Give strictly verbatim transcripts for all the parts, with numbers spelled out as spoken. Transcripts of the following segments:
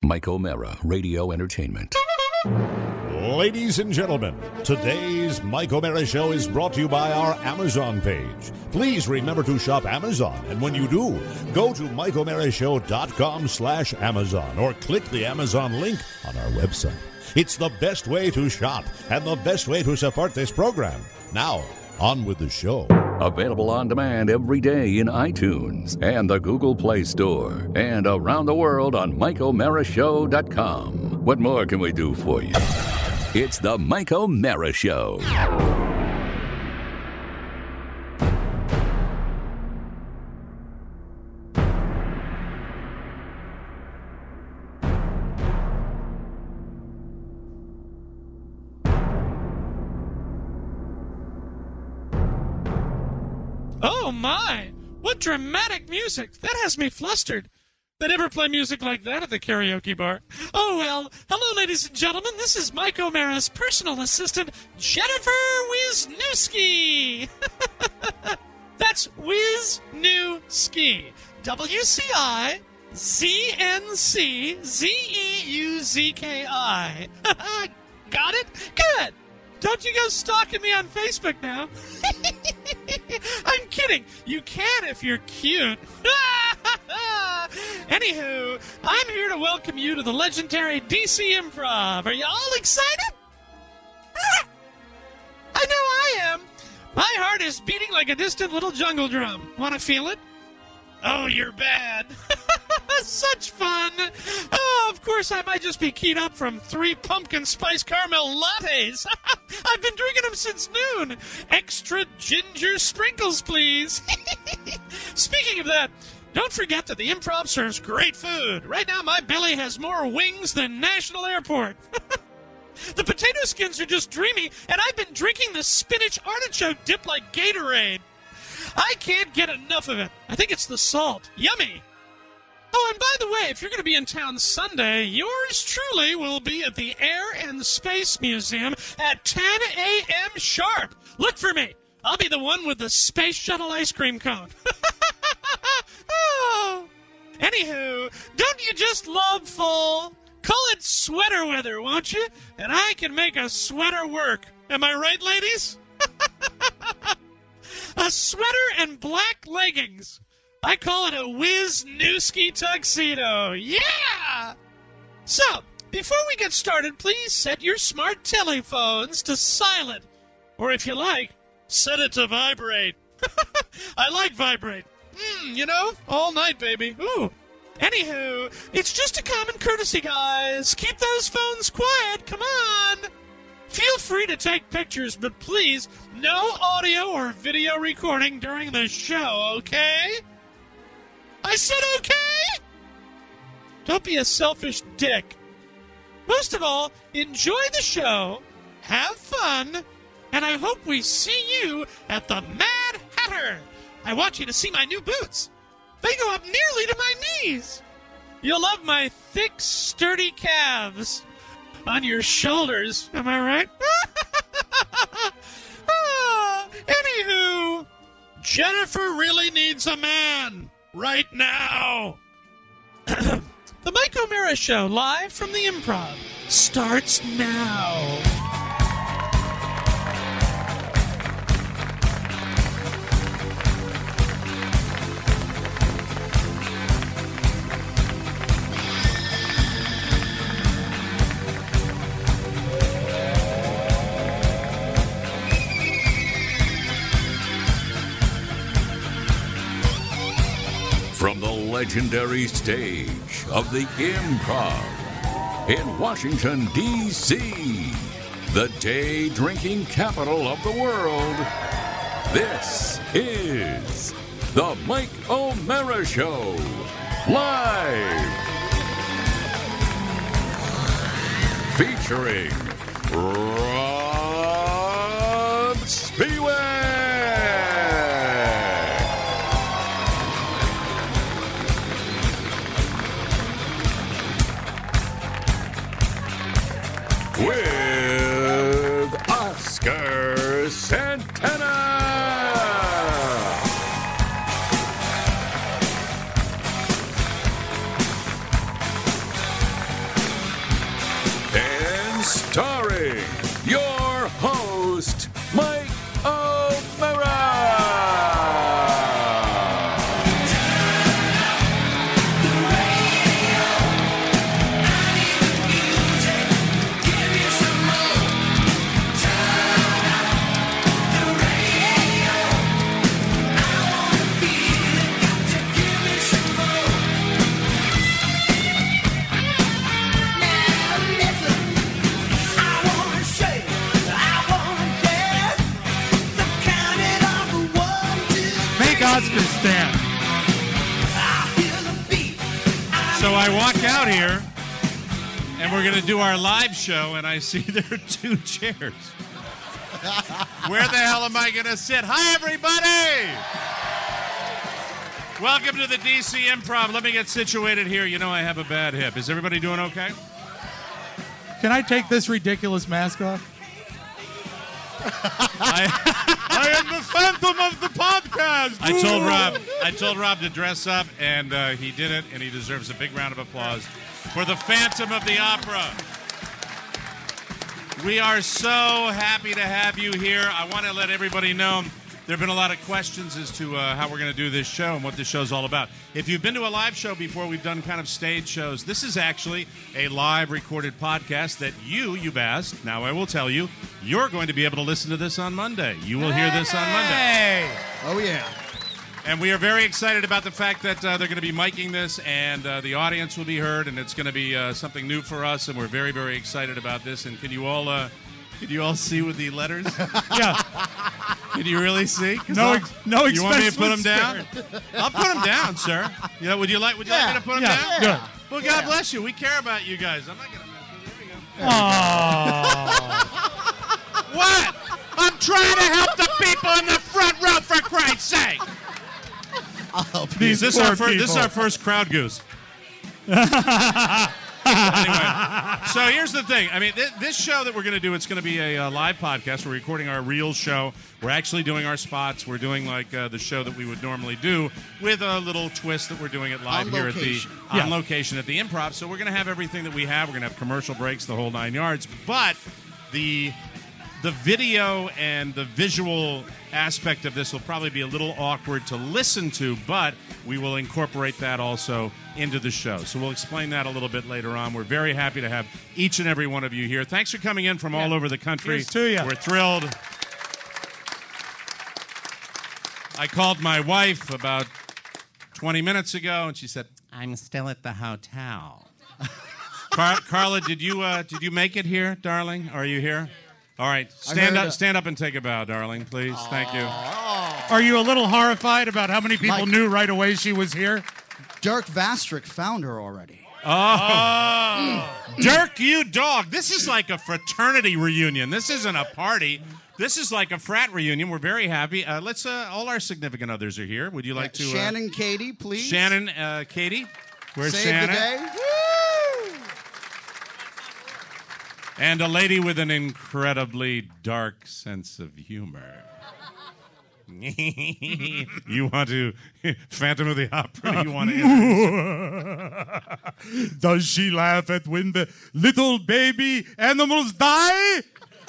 Mike O'Meara, Radio Entertainment. Ladies and gentlemen, today's Mike O'Meara Show is brought to you by our Amazon page. Please remember to shop Amazon, and when you do, go to mike o'meara show dot com slash Amazon or click the Amazon link on our website. It's the best way to shop and the best way to support this program. Now, on with the show. Available on demand every day in iTunes and the Google Play Store and around the world on mike o'meara show dot com. What more can we do for you? It's the Mike O'Meara Show. Oh my! What dramatic music! That has me flustered. They never play music like that at the karaoke bar. Oh well, hello ladies and gentlemen, this is Mike O'Meara's personal assistant, Jennifer Wisniewski. That's Wisniewski. W C I Z N C Z E U Z K I. Got it? Good! Don't you go stalking me on Facebook now. I'm kidding. You can if you're cute. Anywho, I'm here to welcome you to the legendary D C Improv. Are you all excited? I know I am. My heart is beating like a distant little jungle drum. Want to feel it? Oh, you're bad. Such fun. Oh, of course, I might just be keyed up from three pumpkin spice caramel lattes. I've been drinking them since noon. Extra ginger sprinkles, please. Speaking of that, don't forget that the Improv serves great food. Right now, my belly has more wings than National Airport. The potato skins are just dreamy, and I've been drinking the spinach artichoke dip like Gatorade. I can't get enough of it. I think it's the salt. Yummy. Oh, and by the way, if you're going to be in town Sunday, yours truly will be at the Air and Space Museum at ten a.m. sharp. Look for me. I'll be the one with the space shuttle ice cream cone. Oh. Anywho, don't you just love fall? Call it sweater weather, won't you? And I can make a sweater work. Am I right, ladies? A sweater and black leggings. I call it a Wisniewski tuxedo. Yeah! So, before we get started, please set your smart telephones to silent. Or if you like, set it to vibrate. I like vibrate. Mm, you know, all night, baby. Ooh. Anywho, it's just a common courtesy, guys. Keep those phones quiet. Come on. Feel free to take pictures, but please, no audio or video recording during the show, okay? I said okay? Don't be a selfish dick. Most of all, enjoy the show, have fun, and I hope we see you at the Mad Hatter. I want you to see my new boots. They go up nearly to my knees. You'll love my thick, sturdy calves on your shoulders. Am I right? Ah, anywho, Jennifer really needs a man. Right now. The Mike O'Meara Show, live from the Improv, starts now. From the legendary stage of the Improv in Washington, D C, the day-drinking capital of the world, this is the Mike O'Meara Show, live, featuring Rod Spiewak. With Oscar Santana. Starring your host, Mike O'Meara. Oscar stand. So I walk out here, and we're going to do our live show, and I see there are two chairs. Where the hell am I going to sit? Hi, everybody! Welcome to the D C Improv. Let me get situated here. You know I have a bad hip. Is everybody doing okay? Can I take this ridiculous mask off? I, I am the Phantom of the podcast. I told Rob. I told Rob to dress up, and uh, he did it, and he deserves a big round of applause for the Phantom of the Opera. We are so happy to have you here. I want to let everybody know there have been a lot of questions as to uh, how we're going to do this show and what this show's all about. If you've been to a live show before, we've done kind of stage shows. This is actually a live recorded podcast that you, you've asked. Now I will tell you, you're going to be able to listen to this on Monday. You will hear this on Monday. Hey! Oh, yeah. And we are very excited about the fact that uh, they're going to be miking this, and uh, the audience will be heard, and it's going to be uh, something new for us, and we're very, very excited about this. And can you all, uh, can you all see with the letters? Yeah. Can you really see? No, ex- no You want me to expense put them was down? I'll put them down, sir. You know, would you like? Would you Yeah. like me to put them Yeah. down? Good. Well, God bless you. We care about you guys. I'm not going to mess with you. There we go. Aww. What? I'm trying to help the people in the front row, for Christ's sake. I'll help you. These This is, poor our fir- this is people. our first crowd goose. Anyway, so here's the thing. I mean, th- this show that we're going to do, it's going to be a uh, live podcast. We're recording our real show. We're actually doing our spots. We're doing like uh, the show that we would normally do with a little twist that we're doing it live On here location. at the Yeah. on location at the Improv. So we're going to have everything that we have. We're going to have commercial breaks, the whole nine yards. But the the video and the visual aspect of this will probably be a little awkward to listen to, but we will incorporate that also into the show. So we'll explain that a little bit later on. We're very happy to have each and every one of you here. Thanks for coming in from all over the country. Cheers to ya. We're thrilled. I called my wife about twenty minutes ago, and she said, "I'm still at the hotel." Car- Carla, did you uh, did you make it here, darling? Are you here? All right, stand heard up, a- stand up, and take a bow, darling, please. Thank you. Are you a little horrified about how many people Mike. knew right away she was here? Dirk Vastrick found her already. Dirk, you dog! This is like a fraternity reunion. This isn't a party. This is like a frat reunion. We're very happy. Uh, let's. Uh, all our significant others are here. Would you like to? Uh, Shannon, Katie, please. Shannon, uh, Katie. Where's Save Shannon? the day. And a lady with an incredibly dark sense of humor. You want to Phantom of the Opera? You want to introduce? Does she laugh at when the little baby animals die?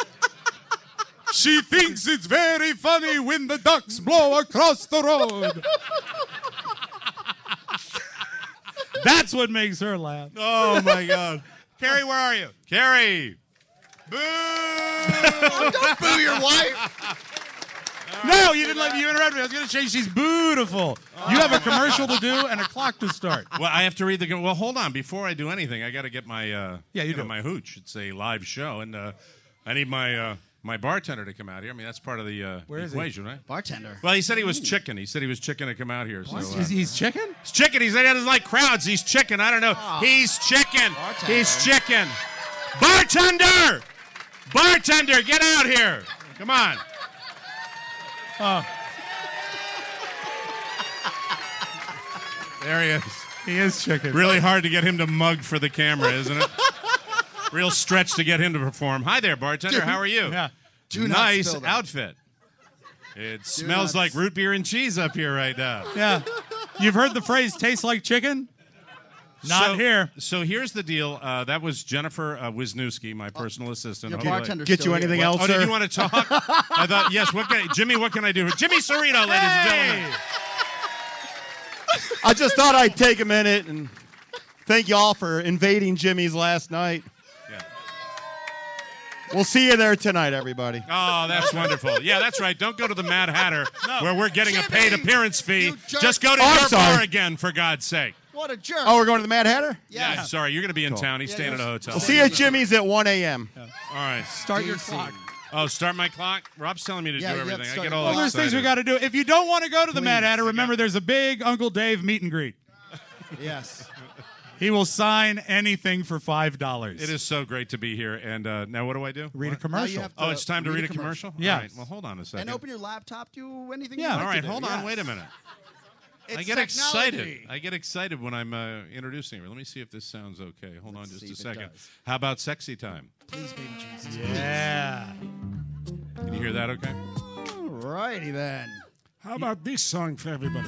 She thinks it's very funny when the ducks blow across the road. That's what makes her laugh. Oh my God, Carrie, where are you? Carrie. Boo! Don't boo your wife. No, you didn't let me interrupt me. I was going to say she's beautiful. You have a commercial to do and a clock to start. Well, I have to read the. Well, hold on. Before I do anything, I got to get my. Uh, Yeah, you know, do. my hooch. It's a live show, and uh, I need my uh, my bartender to come out here. I mean, that's part of the uh, Where is he? equation, right? Bartender. Well, he said he was chicken. He said he was chicken to come out here. So, uh, Is he's chicken? he's chicken. He said he doesn't like crowds. He's chicken. I don't know. He's chicken. Bartender. He's chicken. Bartender! Bartender, get out here. Come on. Oh, There he is. he is chicken. Really hard to get him to mug for the camera, isn't it? Real stretch to get him to perform. Hi there, bartender. How are you? Yeah. Do not Nice spill that. outfit. It smells not like root beer and cheese up here right now. Yeah. You've heard the phrase "tastes like chicken"? Not so, here. So here's the deal. Uh, that was Jennifer uh, Wisniewski, my personal assistant. Your I'll be like- bartender's Get still you anything here. else, Oh, sir? did you want to talk? I thought, yes. What can I, Jimmy, what can I do? Jimmy Cerrito, ladies and gentlemen. I just thought I'd take a minute and thank y'all for invading Jimmy's last night. Yeah. We'll see you there tonight, everybody. Oh, that's wonderful. Yeah, that's right. Don't go to the Mad Hatter where we're getting a paid Jimmy, appearance fee. you jerk. Just go to Oh, I'm your sorry. bar again, for God's sake. What a jerk. Oh, we're going to the Mad Hatter? Yeah, Yes. sorry. You're going to be in town. He's Yeah, staying at a you're- hotel. We'll see you at Jimmy's at one a.m. All right. Start your D C. clock. Oh, everything. my clock? Rob's telling me to Yeah, do you have to everything. I start get your all clock. Well, there's things we got to do. If you don't want to go to the Mad Please. Hatter, remember there's a big Uncle Dave meet and greet. Yes. He will sign anything for five dollars. It is so great to be here. And uh, now what do I do? Read a Now you commercial. have to Oh, it's time to read, a commercial. commercial? Yeah. All right. Well, hold on a second. And open your laptop. Do anything Yeah. you like All right, to do. hold on. Yes. Wait a minute. It's I get technology. excited. I get excited when I'm uh, introducing her. Let me see if this sounds okay. Hold on Let's just see a if it second. does. How about sexy time? Please, baby Jesus. Yeah. Can you hear that okay? Alrighty then. How about this song for everybody?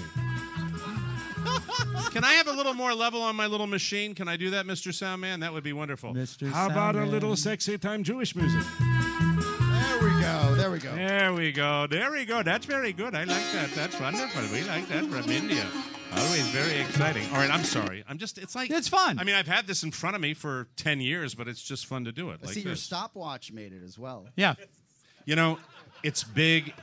Can I have a little more level on my little machine? Can I do that, Mister Soundman? That would be wonderful. Mister How about a Soundman. little sexy time Jewish music? There we go. There we go. There we go. There we go. That's very good. I like that. That's wonderful. We like that from India. Always very exciting. All right, I'm sorry. I'm just, it's like. It's fun. I mean, I've had this in front of me for ten years, but it's just fun to do it. I Like see your this. stopwatch made it as well. Yeah. You know, it's big.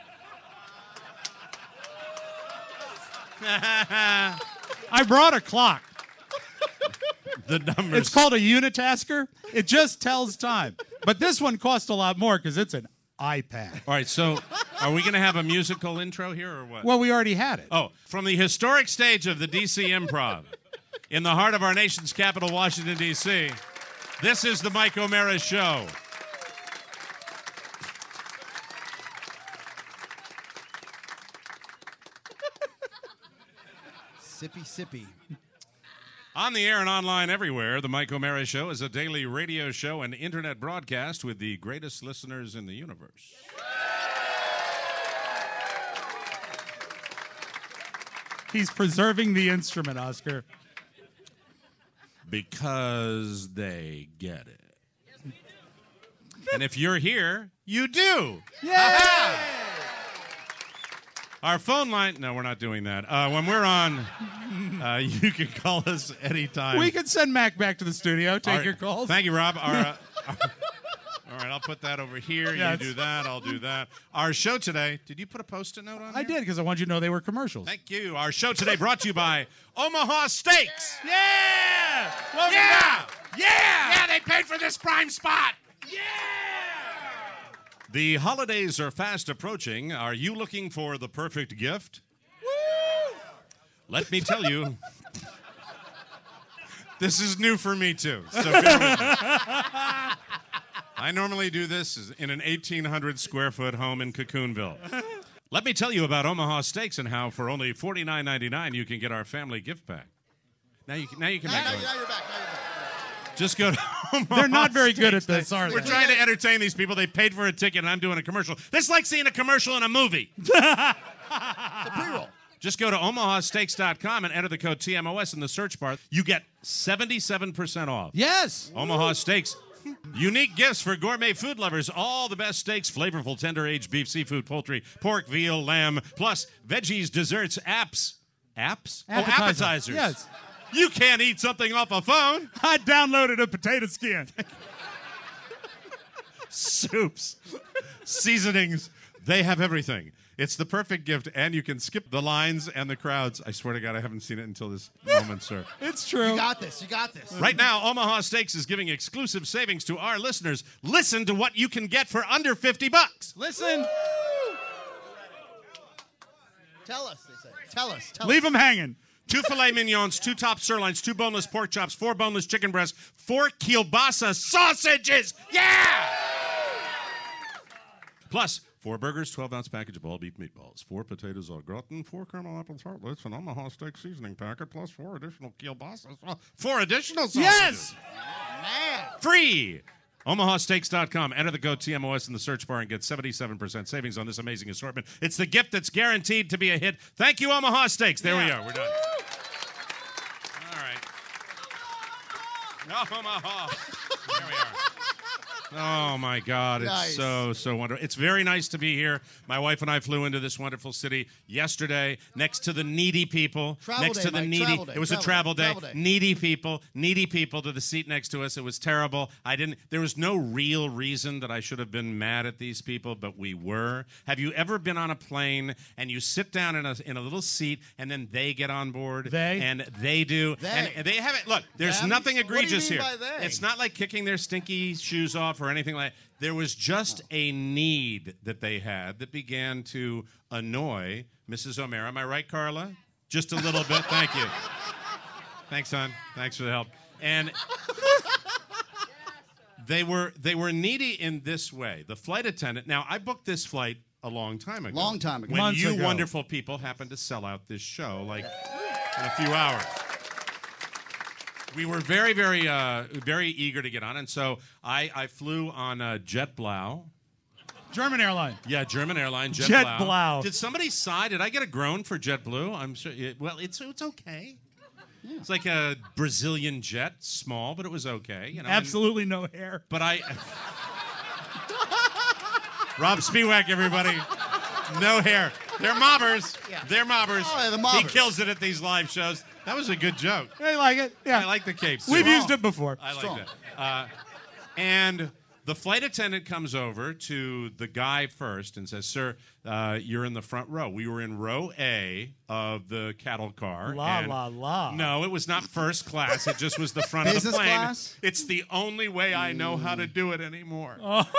I brought a clock. The numbers. It's called a unitasker. It just tells time. But this one costs a lot more because it's an iPad. All right, so are we going to have a musical intro here or what? Well, we already had it. Oh, from the historic stage of the D C Improv, in the heart of our nation's capital, Washington, D C, this is the Mike O'Mara Show. Sippy, sippy. On the air and online everywhere, the Mike O'Mara Show is a daily radio show and internet broadcast with the greatest listeners in the universe. He's preserving the instrument, Oscar. Because they get it. And if you're here, you do. Yeah. Our phone line, no, we're not doing that. Uh, when we're on, uh, you can call us anytime. We can send Mac back to the studio, take Our- your calls. Thank you, Rob. Our, uh, our- all right, I'll put that over here. Yeah, you it's- do that. I'll do that. Our show today, did you put a Post-it note on I there? did because I want you to know they were commercials. Thank you. Our show today brought to you by Omaha Steaks. Yeah! Welcome Yeah! back. Yeah! Yeah, they paid for this prime spot. Yeah! The holidays are fast approaching. Are you looking for the perfect gift? Woo! Let me tell you, this is new for me too. So bear with me. I normally do this in an eighteen hundred square foot home in Cocoonville. Let me tell you about Omaha Steaks and how for only forty-nine ninety-nine you can get our family gift pack. Now you can, now you can Now, make now, noise. now you're back. Now you're back. Just go to Omaha They're not very good at Steaks. this, are We're they? trying to entertain these people. They paid for a ticket, and I'm doing a commercial. This is like seeing a commercial in a movie. It's a pre-roll. Just go to omaha steaks dot com and enter the code T M O S in the search bar. You get seventy-seven percent off. Yes. Omaha Steaks. Unique gifts for gourmet food lovers. All the best steaks, flavorful, tender-aged beef, seafood, poultry, pork, veal, lamb, plus veggies, desserts, apps. Apps? Oh, Appetizer. appetizers. Yes. You can't eat something off a phone. I downloaded a potato skin. Soups, seasonings, they have everything. It's the perfect gift, and you can skip the lines and the crowds. I swear to God, I haven't seen it until this moment, sir. It's true. You got this. You got this. Right now, Omaha Steaks is giving exclusive savings to our listeners. Listen to what you can get for under fifty bucks. Listen. Tell us, they say. Tell us. Tell Leave us. them hanging. Two filet mignons, two top sirloins, two boneless pork chops, four boneless chicken breasts, four kielbasa sausages. Yeah! Plus, four burgers, twelve-ounce package of all beef meatballs, four potatoes au gratin, four caramel apple tartlets, an Omaha steak seasoning packet, plus four additional kielbasa, sau- four additional sausages. Yes. Man. Free! omaha steaks dot com. Enter the code T M O S in the search bar and get seventy-seven percent savings on this amazing assortment. It's the gift that's guaranteed to be a hit. Thank you, Omaha Steaks. There we are. We're done. All right. Omaha. There we are. Oh, my God. It's Nice. so, so wonderful. It's very nice to be here. My wife and I flew into this wonderful city yesterday next to the needy people. Travel next day, to the Mike. needy. Travel day. It was a Travel travel day. day. Travel day. Needy people. Needy people to the seat next to us. It was terrible. I didn't. There was no real reason that I should have been mad at these people, but we were. Have you ever been on a plane and you sit down in a in a little seat and then they get on board? They? And they do. They. And, and they haven't. Look, there's Them? nothing What do you egregious mean here. by they? It's not like kicking their stinky shoes off or anything like that. There was just a need that they had that began to annoy Missus O'Mara. Am I right, Carla? Just a little bit. Thank you. Thanks, son. Thanks for the help. And they were they were needy in this way. The flight attendant. Now, I booked this flight a long time ago. Long time ago. When Months you ago. wonderful people happened to sell out this show, like in a few hours. We were very, very, uh, very eager to get on, and so I, I flew on uh, JetBlue. German airline. Yeah, German airline, JetBlue. JetBlue. Did somebody sigh? Did I get a groan for JetBlue? I'm sure. It, well, it's it's okay. It's like a Brazilian jet, small, but it was okay. You know, and- Absolutely no hair. but I. Rob Spiewak, everybody. No hair. They're mobbers. They're mobbers. Oh, yeah, the He mobbers. kills it at these live shows. That was a good joke. I like it. Yeah. I like the cape. We've too. used it before. I like Strong. that. Uh, and the flight attendant comes over to the guy first and says, "Sir, uh, you're in the front row." We were in row A of the cattle car. La, and- la, la. No, it was not first class. It just was the front of the Business plane. class? It's the only way I know how to do it anymore. Oh.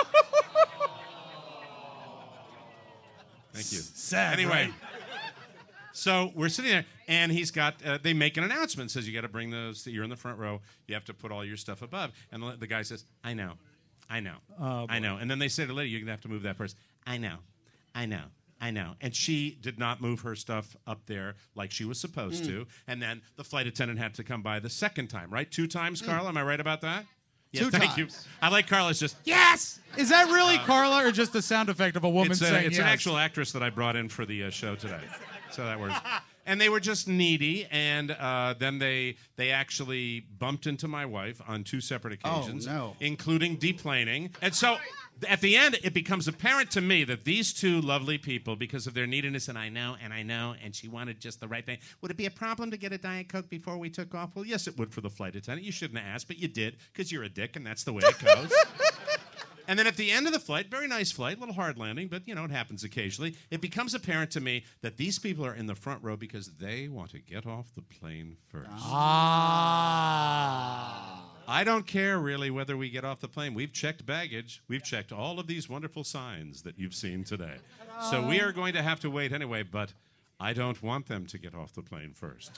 Thank you. Sad, Anyway, right? so we're sitting there, and he's got. Uh, they make an announcement. Says you got to bring those. You're in the front row. You have to put all your stuff above. And the, the guy says, "I know, I know, Oh, I know." And then they say to the lady, "You're gonna have to move that first. I know, I know, I know." And she did not move her stuff up there like she was supposed to. And then the flight attendant had to come by the second time. Right, two times, Carla. Am I right about that? Yeah, Two thank times. you. I like Carla's just yes. Is that really Carla or just the sound effect of a woman It's, a, saying it's yes? an actual actress that I brought in for the uh, show today. So that works. And they were just needy, and uh, then they they actually bumped into my wife on two separate occasions, Oh, no. including deplaning. And so at the end, it becomes apparent to me that these two lovely people, because of their neediness, and I know, and I know, and she wanted just the right thing. Would it be a problem to get a Diet Coke before we took off? Well, yes, it would for the flight attendant. You shouldn't have asked, but you did, because you're a dick, and that's the way it goes. And then at the end of the flight, very nice flight, a little hard landing, but you know, it happens occasionally. It becomes apparent to me that these people are in the front row because they want to get off the plane first. Ah. I don't care really whether we get off the plane. We've checked baggage. We've checked all of these wonderful signs that you've seen today. So we are going to have to wait anyway, but I don't want them to get off the plane first.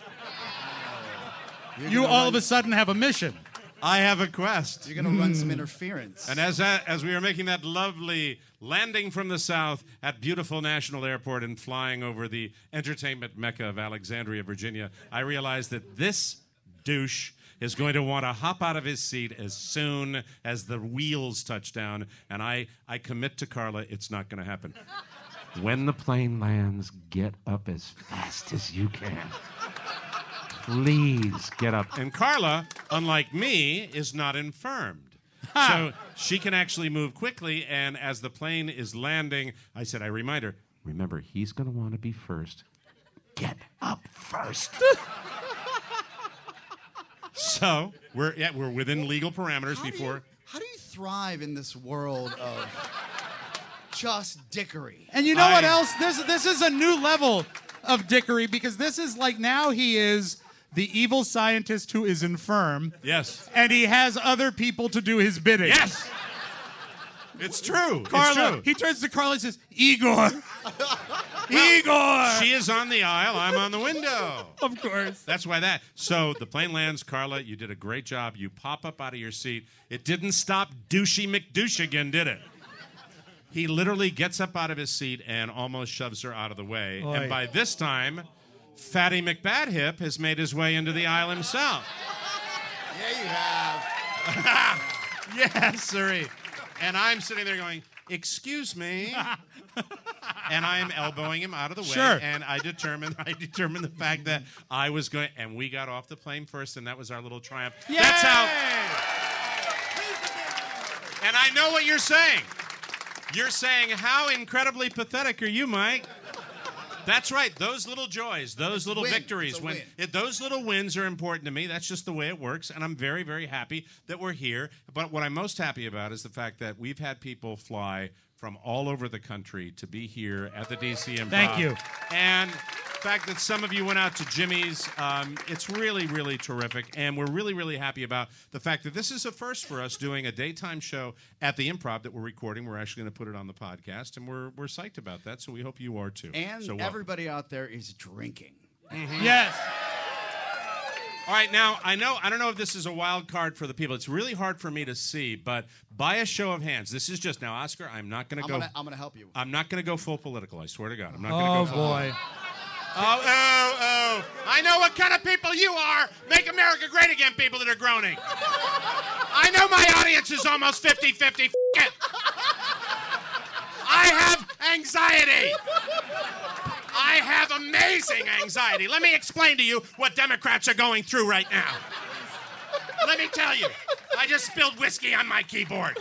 You all of a sudden have a mission. I have a quest. You're going to run some interference. And as that, as we were making that lovely landing from the south at beautiful National Airport and flying over the entertainment mecca of Alexandria, Virginia, I realized that this douche is going to want to hop out of his seat as soon as the wheels touch down. And I, I commit to Carla, it's not going to happen. When the plane lands, get up as fast as you can. Please get up. And Carla, unlike me, is not infirmed. So she can actually move quickly, and as the plane is landing, I said, I remind her, remember, he's going to want to be first. Get up first. So we're yeah, we're within legal parameters how do before. you, how do you thrive in this world of just dickery? And you know I- what else? This this is a new level of dickery because this is like now he is the evil scientist who is infirm, Yes. and he has other people to do his bidding. Yes. It's true. Carla, it's true. he turns to Carla and says, Igor! Igor! She is on the aisle. I'm on the window. Of course. That's why that. So the plane lands. Carla, you did a great job. You pop up out of your seat. It didn't stop Douchey McDouchigan, did it? He literally gets up out of his seat and almost shoves her out of the way. Oy. And by this time, Fatty McBadhip has made his way into the aisle himself. Yeah, you have. Yes, sirree. And I'm sitting there going, excuse me. and I am elbowing him out of the way. Sure. And I determined, I determined the fact that I was going, and we got off the plane first, and that was our little triumph. Yay! That's how. And I know what you're saying. You're saying, how incredibly pathetic are you, Mike? That's right. Those little joys, those little win. victories, It's a when win. it, those little wins are important to me. That's just the way it works, and I'm very, very happy that we're here. But what I'm most happy about is the fact that we've had people fly from all over the country to be here at the D C Improv. Thank you. And the fact that some of you went out to Jimmy's, um, it's really, really terrific. And we're really, really happy about the fact that this is a first for us, doing a daytime show at the Improv that we're recording. We're actually going to put it on the podcast, and we're we're psyched about that. So we hope you are too. And so welcome. everybody out there is drinking. Yes. All right, now, I know, I don't know if this is a wild card for the people. It's really hard for me to see, but by a show of hands, this is just, now, Oscar, I'm not going to I'm go. gonna, I'm gonna help you. I'm not going to go full political, I swear to God. I'm not Oh, going to go full boy. Oh, oh, oh. I know what kind of people you are. Make America great again, people that are groaning. I know my audience is almost fifty-fifty. F- it. I have anxiety. I have amazing anxiety. Let me explain to you what Democrats are going through right now. Let me tell you, I just spilled whiskey on my keyboard.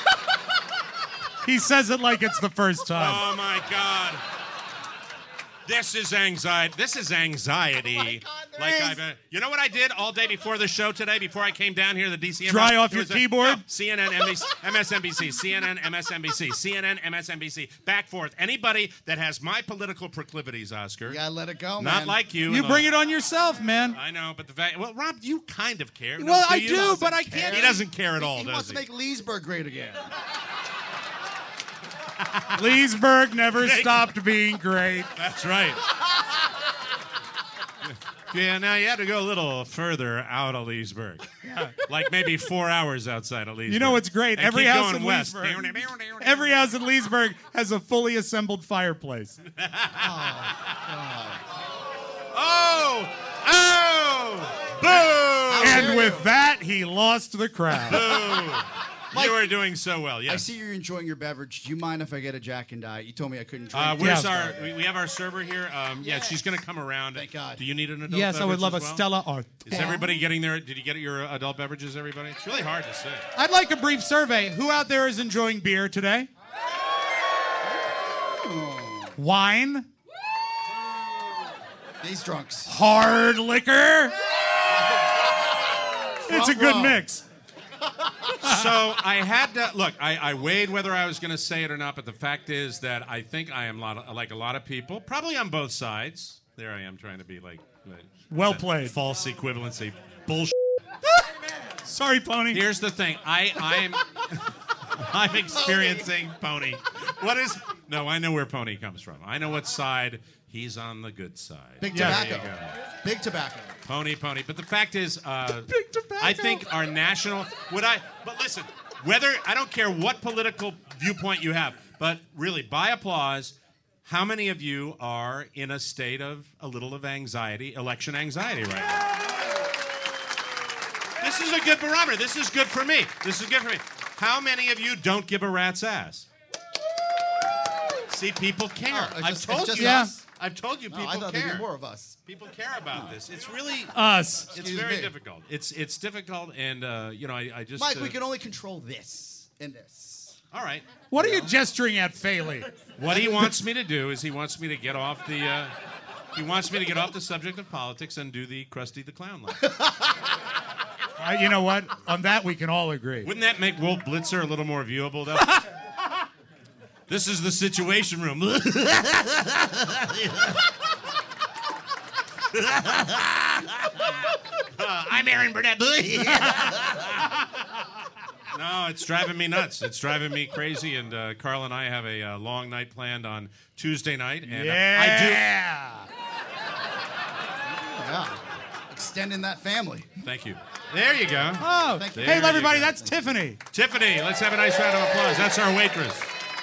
He says it like it's the first time. Oh, my God. This is anxiety. This is anxiety. Oh my God, there like is. I've, uh, you know what I did all day before the show today, before I came down here to the D C? Dry off There your was a- keyboard? no, C N N, M S N B C, C N N, M S N B C, C N N, M S N B C, back forth. Anybody that has my political proclivities, Oscar, You gotta let it go, man. not like you. You and bring the- it on yourself, man. I know, but the fact. Well, Rob, you kind of care. Well, don't I you? do, He but I doesn't can't- care. He doesn't care at all, He does wants he? to make Leesburg great again. Leesburg never stopped being great. That's right. Yeah, now you had to go a little further out of Leesburg. Like maybe four hours outside of Leesburg. You know what's great? And Every keep house going in west. Leesburg, every house in Leesburg has a fully assembled fireplace. Oh! Oh! Boo! And dare with you. that, he lost the crowd. Boo! You are doing so well, yes. I see you're enjoying your beverage. Do you mind if I get a Jack and Diet? You told me I couldn't drink. Uh, where's Yeah. our? We we have our server here. Um, yeah, Yes. she's going to come around. Thank God. Do you need an adult? Yes, I would beverage love a as well? Stella Artois. Is everybody getting there? Did you get your adult beverages, everybody? It's really hard to say. I'd like a brief survey. Who out there is enjoying beer today? Wine? These drunks. Hard liquor? It's a good row. mix. So I had to look. I, I weighed whether I was going to say it or not, but the fact is that I think I am a lot of, like a lot of people, probably on both sides. There I am trying to be like, like Well that played. false equivalency bullshit. Sorry, Pony. Here's the thing. I I'm I'm experiencing Pony. What is? No, I know where Pony comes from. I know what side. He's on the good side. Big Yeah, tobacco. there you go. Big tobacco. Pony, pony. But the fact is, uh, Big tobacco. I think our national. Would I? But listen, whether I don't care what political viewpoint you have, but really, by applause, how many of you are in a state of a little of anxiety, election anxiety right now? This is a good barometer. This is good for me. This is good for me. How many of you don't give a rat's ass? See, people care. Oh, it's I've just- told it's just you. us? I've told you. No, People I thought there'd care. be more of us. People care about this. It's really. Us. It's Excuse very me. difficult. It's it's difficult, and uh, you know, I, I just. Mike, uh, we can only control this and this. All right. What are you gesturing at, Faley? What he wants me to do is he wants me to get off the. Uh, he wants me to get off the subject of politics and do the Krusty the Clown line. Uh, you know what? On that, we can all agree. Wouldn't that make Wolf Blitzer a little more viewable, though? This is the Situation Room. Uh, I'm Aaron Burnett. No, it's driving me nuts. It's driving me crazy. And uh, Carl and I have a uh, long night planned on Tuesday night. And uh, Yeah. Yeah. Extending that family. I do. Thank you. There you go. Oh, Thank you. hey, There everybody, you go. that's Tiffany. Tiffany, let's have a nice round of applause. That's our waitress.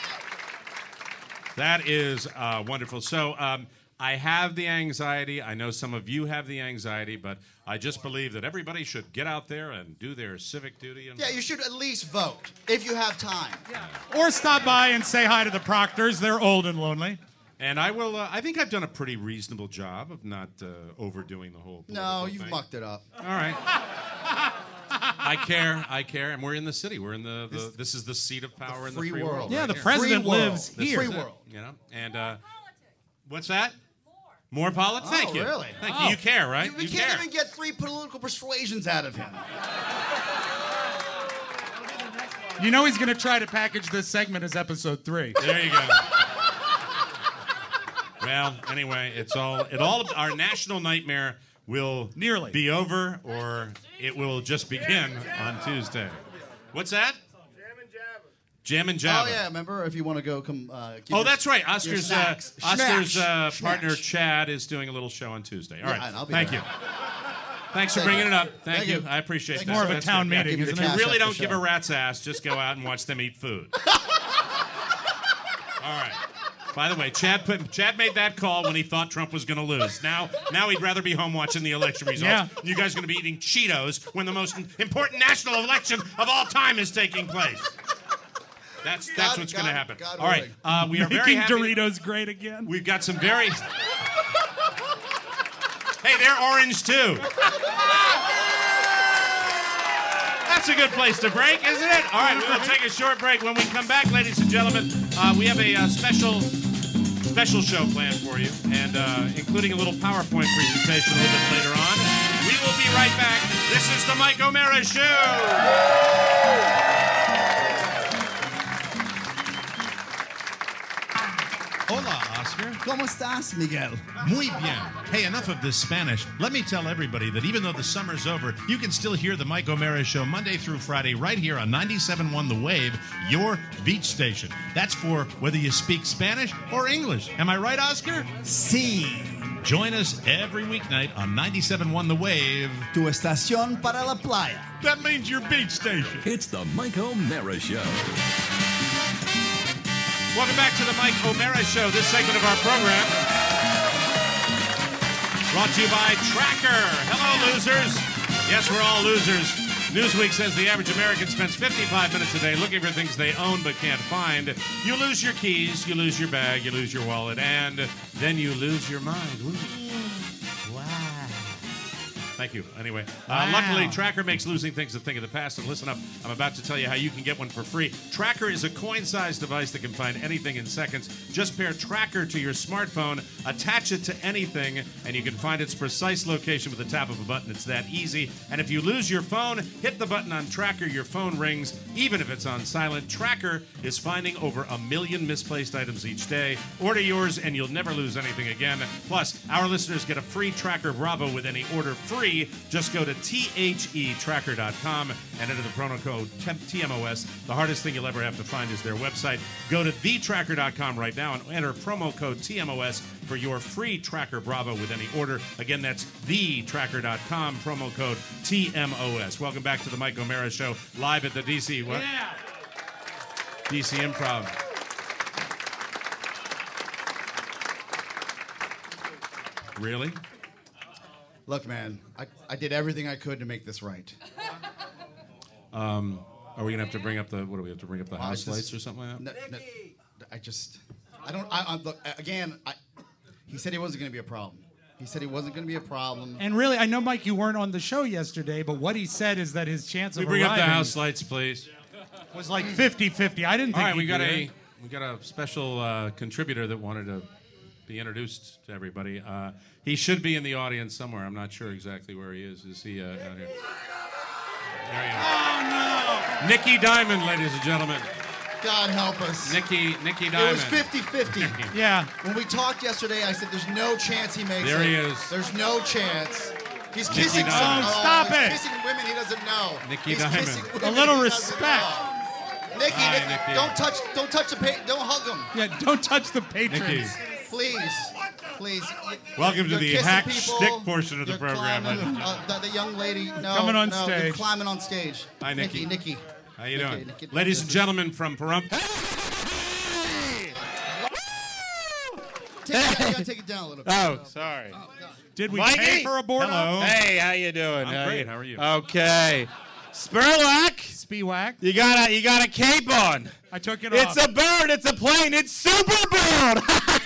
That is uh, wonderful. So um, I have the anxiety. I know some of you have the anxiety, but I just believe that everybody should get out there and do their civic duty. And Yeah, you should at least vote if you have time. Or stop by and say hi to the Proctors. They're old and lonely. And I will. Uh, I think I've done a pretty reasonable job of not uh, overdoing the whole. No, you've thing. mucked it up. All right. I care. I care. And we're in the city. We're in the. the this, this is the seat of power the in the free free world. world. Yeah, right the here. president Free world. lives The here. free That's it, world. You know. And uh, what's that? More politics. Thank Oh, you. really? Thank Oh. you. You care, right? You, we you can't care. even get three political persuasions out of him. You know he's going to try to package this segment as episode three. There you go. Well, anyway, it's all it all our national nightmare will Nearly. be over, or it will just begin on Tuesday. What's that? Jam and Jabba. Oh yeah, remember if you want to go come. Uh, give Oh, your- that's right. your Oscar's uh, snacks. Oscar's uh, Schmash. partner Schmash. Chad is doing a little show on Tuesday. All Yeah, right. and I'll be Thank there. you. Thanks for Thank bringing you. it up. Thank, Thank you. you. I appreciate Thank that. you. More of a That's town good. Yeah. meeting, Give you isn't the it? cash Really after don't give show. a rat's ass. Just go out and watch them eat food. All right. By the way, Chad put, Chad made that call when he thought Trump was going to lose. Now, now he'd rather be home watching the election results. Yeah. You guys are going to be eating Cheetos when the most important national election of all time is taking place. That's that's God- what's going to God- happen. God all right, willing. uh, we are very Making happy. Doritos great again. We've got some very. Hey, they're orange too. That's a good place to break, isn't it? All right, we'll take a short break. When we come back, ladies and gentlemen, uh, we have a uh, special special show planned for you, and uh, including a little PowerPoint presentation a little bit later on. We will be right back. This is the Mike O'Mara Show. Hola, Oscar. ¿Cómo estás, Miguel? Muy bien. Hey, enough of this Spanish. Let me tell everybody that even though the summer's over, you can still hear the Mike O'Mara Show Monday through Friday right here on ninety-seven point one The Wave, your beach station. That's for whether you speak Spanish or English. Am I right, Oscar? Sí. Join us every weeknight on ninety-seven point one The Wave. Tu estación para la playa. That means your beach station. It's the Mike O'Mara Show. Welcome back to the Mike O'Mara Show. This segment of our program brought to you by Tracker. Hello, losers. Yes, we're all losers. Newsweek says the average American spends fifty-five minutes a day looking for things they own but can't find. You lose your keys, you lose your bag, you lose your wallet, and then you lose your mind. Ooh. Thank you. Anyway, uh, Wow. luckily, Tracker makes losing things a thing of the past. And listen up, I'm about to tell you how you can get one for free. Tracker is a coin-sized device that can find anything in seconds. Just pair Tracker to your smartphone, attach it to anything, and you can find its precise location with the tap of a button. It's that easy. And if you lose your phone, hit the button on Tracker. Your phone rings, even if it's on silent. Tracker is finding over a million misplaced items each day. Order yours, and you'll never lose anything again. Plus, our listeners get a free Tracker Bravo with any order free. Just go to the tracker dot com and enter the promo code T M O S. The hardest thing you'll ever have to find is their website. Go to the tracker dot com right now and enter promo code T M O S for your free Tracker Bravo with any order. Again, that's the tracker dot com, promo code T M O S. Welcome back to the Mike O'Mara Show, live at the D C what? Yeah. D C Improv. Really? Look, man, I, I did everything I could to make this right. Um, are we gonna have to bring up the? What do we have to bring up the I house just- lights or something like that? No, no, I just, I don't, I, I look, again, I, he said he wasn't going to be a problem. He said he wasn't going to be a problem. And really, I know, Mike, you weren't on the show yesterday, but what he said is that his chance We of bring up the arriving house lights, please. was like fifty-fifty. I didn't All think right, we he'd got be a there. we got a special uh, contributor that wanted to be introduced to everybody. Uh, he should be in the audience somewhere. I'm not sure exactly where he is. Is he uh, out here? There he is. Oh, no! Nikki Diamond, ladies and gentlemen. God help us. Nikki, Nikki It Diamond. was fifty-fifty. Yeah. When we talked yesterday, I said there's no chance he makes There it. he is. There's no chance. He's kissing some. Diamond. Oh, Stop he's it. kissing women he doesn't know. Nikki he's Diamond. kissing A women little he doesn't respect. know. Nikki, Hi, Nikki, Nikki. don't touch, don't touch the, pa- don't hug him, Yeah, don't touch the Nikki. patrons. please, please. You- Welcome to you're the kissing hack people, stick portion of the you're program. climbing, uh, the, the young lady, no, Coming on no, you're stage. climbing on stage. Hi, Nikki. Nikki, Nikki. How you Nikki, doing, Nikki, ladies this and is- gentlemen from Pahrump? Take it down, you gotta take it down a little bit. Oh, sorry. Did we Mikey? pay for a board Hello. op? Hey, how you doing? I'm great. How are you? Okay. Spurlock, Spiewak. you got a you got a cape on. I took it It's off. a bird. It's a plane. It's Super Bird.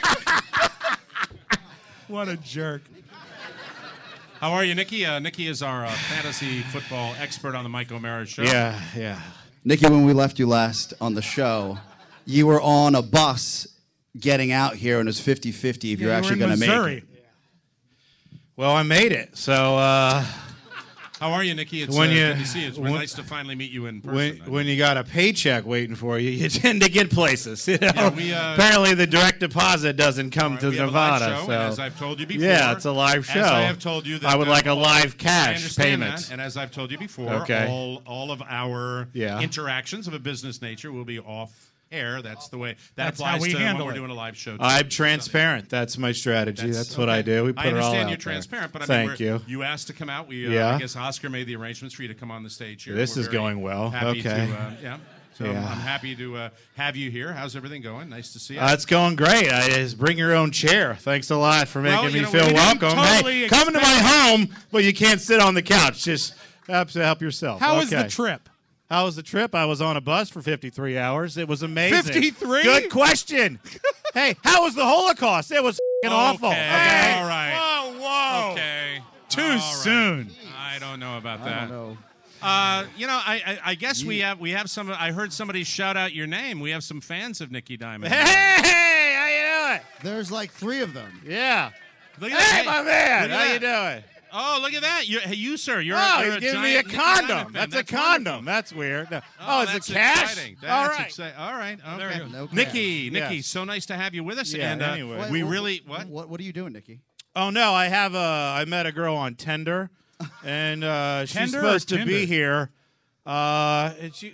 What a jerk. How are you, Nikki? Uh, Nikki is our uh, fantasy football expert on the Mike O'Mara Show. Yeah, yeah. Nikki, when we left you last on the show, you were on a bus getting out here, and it was fifty-fifty if Yeah, you're you actually were in going to make Missouri. it. Well, I made it. So uh, How are you, Nikki? It's When uh, you- good to see you. It's when- nice to finally meet you in person. when when you got a paycheck waiting for you, you tend to get places. You know? Yeah, we, uh, Apparently, the direct deposit doesn't come All right, to we have a Nevada. live show, so and as I've told you before, yeah, it's a live show. As I have told you, that I would uh, like a all- live I cash understand payment. that, and as I've told you before, Okay. all all of our Yeah. interactions of a business nature will be off air. That's the way that That's applies how we to when handle we're it. doing a live show. too. I'm transparent. That's my strategy. That's, what I do. We put I it all understand out you're there. transparent, but I Thank mean, we're- you. You asked to come out. We, uh, Yeah. I guess Oscar made the arrangements for you to come on the stage here. This We're is very going well. Happy Okay. To, uh, yeah. So Yeah. I'm happy to uh, have you here. How's everything going? Nice to see you. Uh, it's going great. I just bring your own chair. Thanks a lot for making Well, you me know, feel we didn't welcome. totally hey, come to my home, but you can't sit on the couch. Just have to help yourself. How was Okay. the trip? How was the trip? I was on a bus for fifty-three hours. It was amazing. fifty-three? Good question. Hey, how was the Holocaust? It was f***ing awful. Okay, Okay. all right. Whoa, whoa. Okay. Too All right. soon. I don't know about I that. don't know. Uh, you know, I, I, I guess we have we have some. I heard somebody shout out your name. We have some fans of Nikki Diamond. Hey, how you doing? There's like three of them. Yeah. Look at Hey, that. my man. Look at How you that. doing? Oh, look at that. You, hey, you sir. You're, Oh, you're he's a giving me a giant Nikki Diamond condom. fan. That's a wonderful. condom. That's weird. No. Oh, Oh, is that's it cash? exciting. That's All right. exciting. All right. Okay. There we go. No Nikki, cash. Nikki, Yes. so nice to have you with us. Yeah, and uh, anyway. we Wait, really what? What What are you doing, Nikki? Oh no, I have a. I met a girl on Tinder, and uh, she's Tinder or supposed to be Tinder? here. Uh, and she.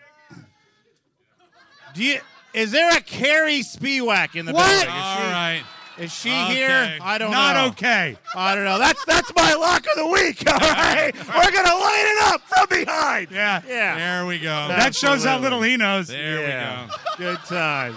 Do you? Is there a Carrie Spiewak in the What? building? Is All she, right. Is she Okay. here? I don't Not know. okay. I don't know. That's that's my lock of the week. All right, we're gonna light it up from behind. Yeah. Yeah. There we go. That shows how Absolutely. little he knows. There yeah. we go. Good times.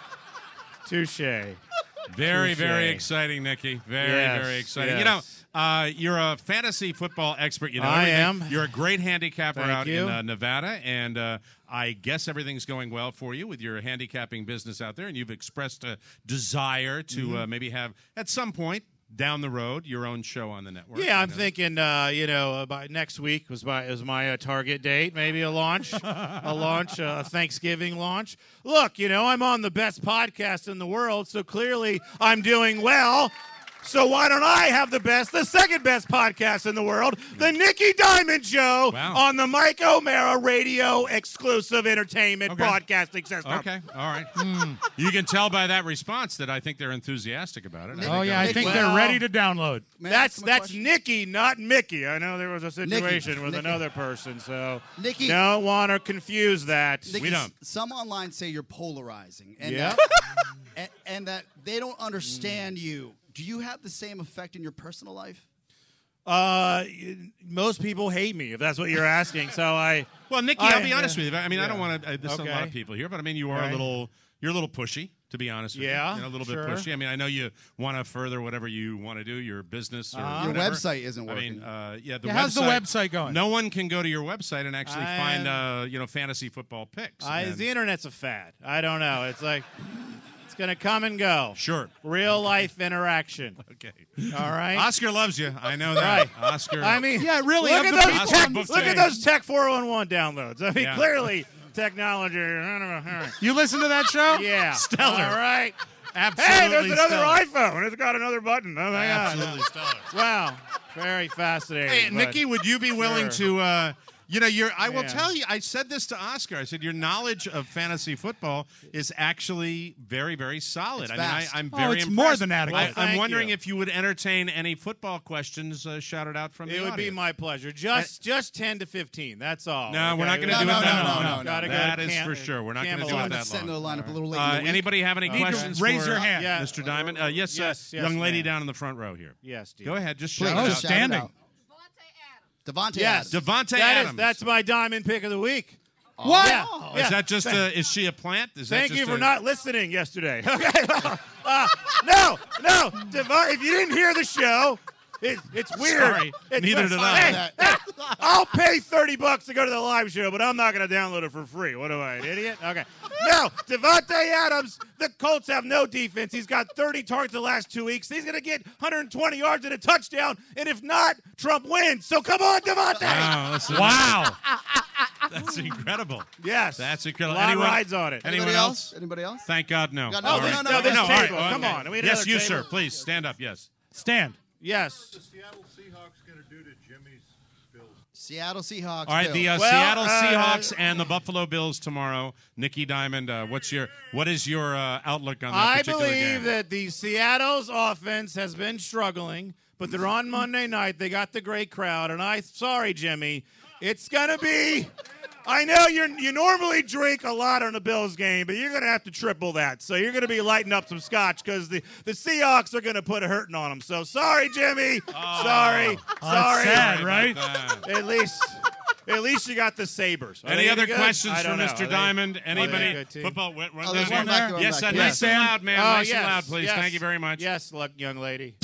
Touche. Very, Touche. very exciting, Nikki. Very, Yes, very exciting. yes. You know, uh, you're a fantasy football expert. You know, I everything. am. You're a great handicapper Thank out you. in uh, Nevada, and uh, I guess everything's going well for you with your handicapping business out there. And you've expressed a desire to Mm-hmm. uh, maybe have at some point down the road your own show on the network. Yeah, I'm You know? thinking. Uh, you know, uh, by next week was my was my uh, target date. Maybe a launch, a launch, uh, a Thanksgiving launch. Look, you know, I'm on the best podcast in the world, so clearly I'm doing well. So why don't I have the best, the second best podcast in the world, the Nikki Diamond Show Wow. on the Mike O'Mara Radio exclusive entertainment Okay. broadcasting system. Okay, all right. You can tell by that response that I think they're enthusiastic about it. I Oh, think yeah, I that- think Well- they're ready to download. May I That's ask him a that's question? Nikki, not Mickey. I know there was a situation Nikki, with Nikki. another person, so Nikki- don't want to confuse that. Nikki, We don't. Some online say you're polarizing, and Yeah. that, and, and that they don't understand you. Do you have the same effect in your personal life? Uh, y- most people hate me, if that's what you're asking. So I. Well, Nikki, I- I'll be honest yeah. with you. I mean, I don't Yeah. want to. Uh, there's a lot Okay. of people here, but I mean, you are Right. a little. You're a little pushy, to be honest with Yeah, you. You know, a little sure. bit pushy. I mean, I know you want to further whatever you want to do, your business or Uh-huh. Your whatever. website isn't I mean, working. uh, yeah, the Yeah, website. how's the website going? No one can go to your website and actually I- find, uh, you know, fantasy football picks. I, And- the internet's a fad. I don't know. It's like it's gonna come and go. Sure. Real life interaction. Okay. All right. Oscar loves you. I know that. Right. Oscar. I mean, Yeah, really, Look of at the those. people Tech, on book look at day. those Tech four one one downloads. I mean, Yeah. clearly technology. You listen to that show? Yeah. Stellar. All right. Absolutely. Hey, there's another stellar. iPhone. It's got another button. Oh my god. Absolutely stellar. Wow. Very fascinating. Hey, but- Nikki, would you be willing Sure. to, uh, you know, your? I will Yeah. tell you. I said this to Oscar. I said your knowledge of fantasy football is actually very, very solid. It's I mean, I, vast. I'm Oh, very it's impressed. more than adequate. I, Well, I'm thank wondering you. if you would entertain any football questions uh, shouted out from It the would be audience. my pleasure. Just just ten to fifteen. That's all. No, we're not Okay? going to No, do it no, that no, long. no, no, Gotta go That to is Cam- for sure. We're not going to do Camelot. it that Setting long. the line up a little late. Uh, in the week. anybody have any Need to questions? raise for, your uh, hand. Yeah. Mister Diamond? Uh, yes, Yes, uh, yes, young lady ma'am. down in the front row here. Yes, Steve. Go ahead, just Please, shout Oh, it out. shout it standing. out. Devontae Yes, Adams. Devontae That is- Adams. that's my diamond pick of the week. What? Yeah. Is yeah. that just a? Is she a plant? Is that Thank just you for a- not listening yesterday. Okay. uh, no, no. Devo- if you didn't hear the show, It, it's weird. Sorry, It's neither just- did I. Hey, hey, I'll pay thirty bucks to go to the live show, but I'm not going to download it for free. What am I, an idiot? Okay. No, Devontae Adams, the Colts have no defense. He's got thirty targets the last two weeks. He's going to get one hundred twenty yards and a touchdown, and if not, Trump wins. So come on, Devontae. Wow, that's Wow. That's incredible. Yes. That's A incredible. lot Anyone, rides on it. anyone Anybody else? else? Anybody else? Thank God, no. God, no, All no, right. no, no, No, this no, all right. table. Come on. We need Yes, another you, table. sir. Please stand up. Yes. Stand. Yes. The Seattle Seahawks going to do to Jimmy's Bills? Seattle Seahawks. All right, the uh, Well, Seattle uh, Seahawks and the Buffalo Bills tomorrow. Nikki Diamond, uh, what's your what is your uh, outlook on that I particular believe game? that the Seattle's offense has been struggling, but they're on Monday night. They got the great crowd, and I, sorry, Jimmy, it's gonna be. I know you you normally drink a lot on a Bills game, but you're gonna have to triple that. So you're gonna be lighting up some scotch because the, the Seahawks are gonna put a hurting on them. So sorry, Jimmy. Oh. Sorry, Oh, sorry. that's sad, Sorry right? about that. At least. At least you got the Sabres. Are Any they other good? questions I for don't know. Mister Are they- Diamond? are they a Anybody? good team? Football. Wait, run Oh, down there's one here. back there, one Yes, back uh, there. nice and Yes, loud, man. Oh, nice yes, and loud, please. yes. Thank you very much. Yes, look, young lady.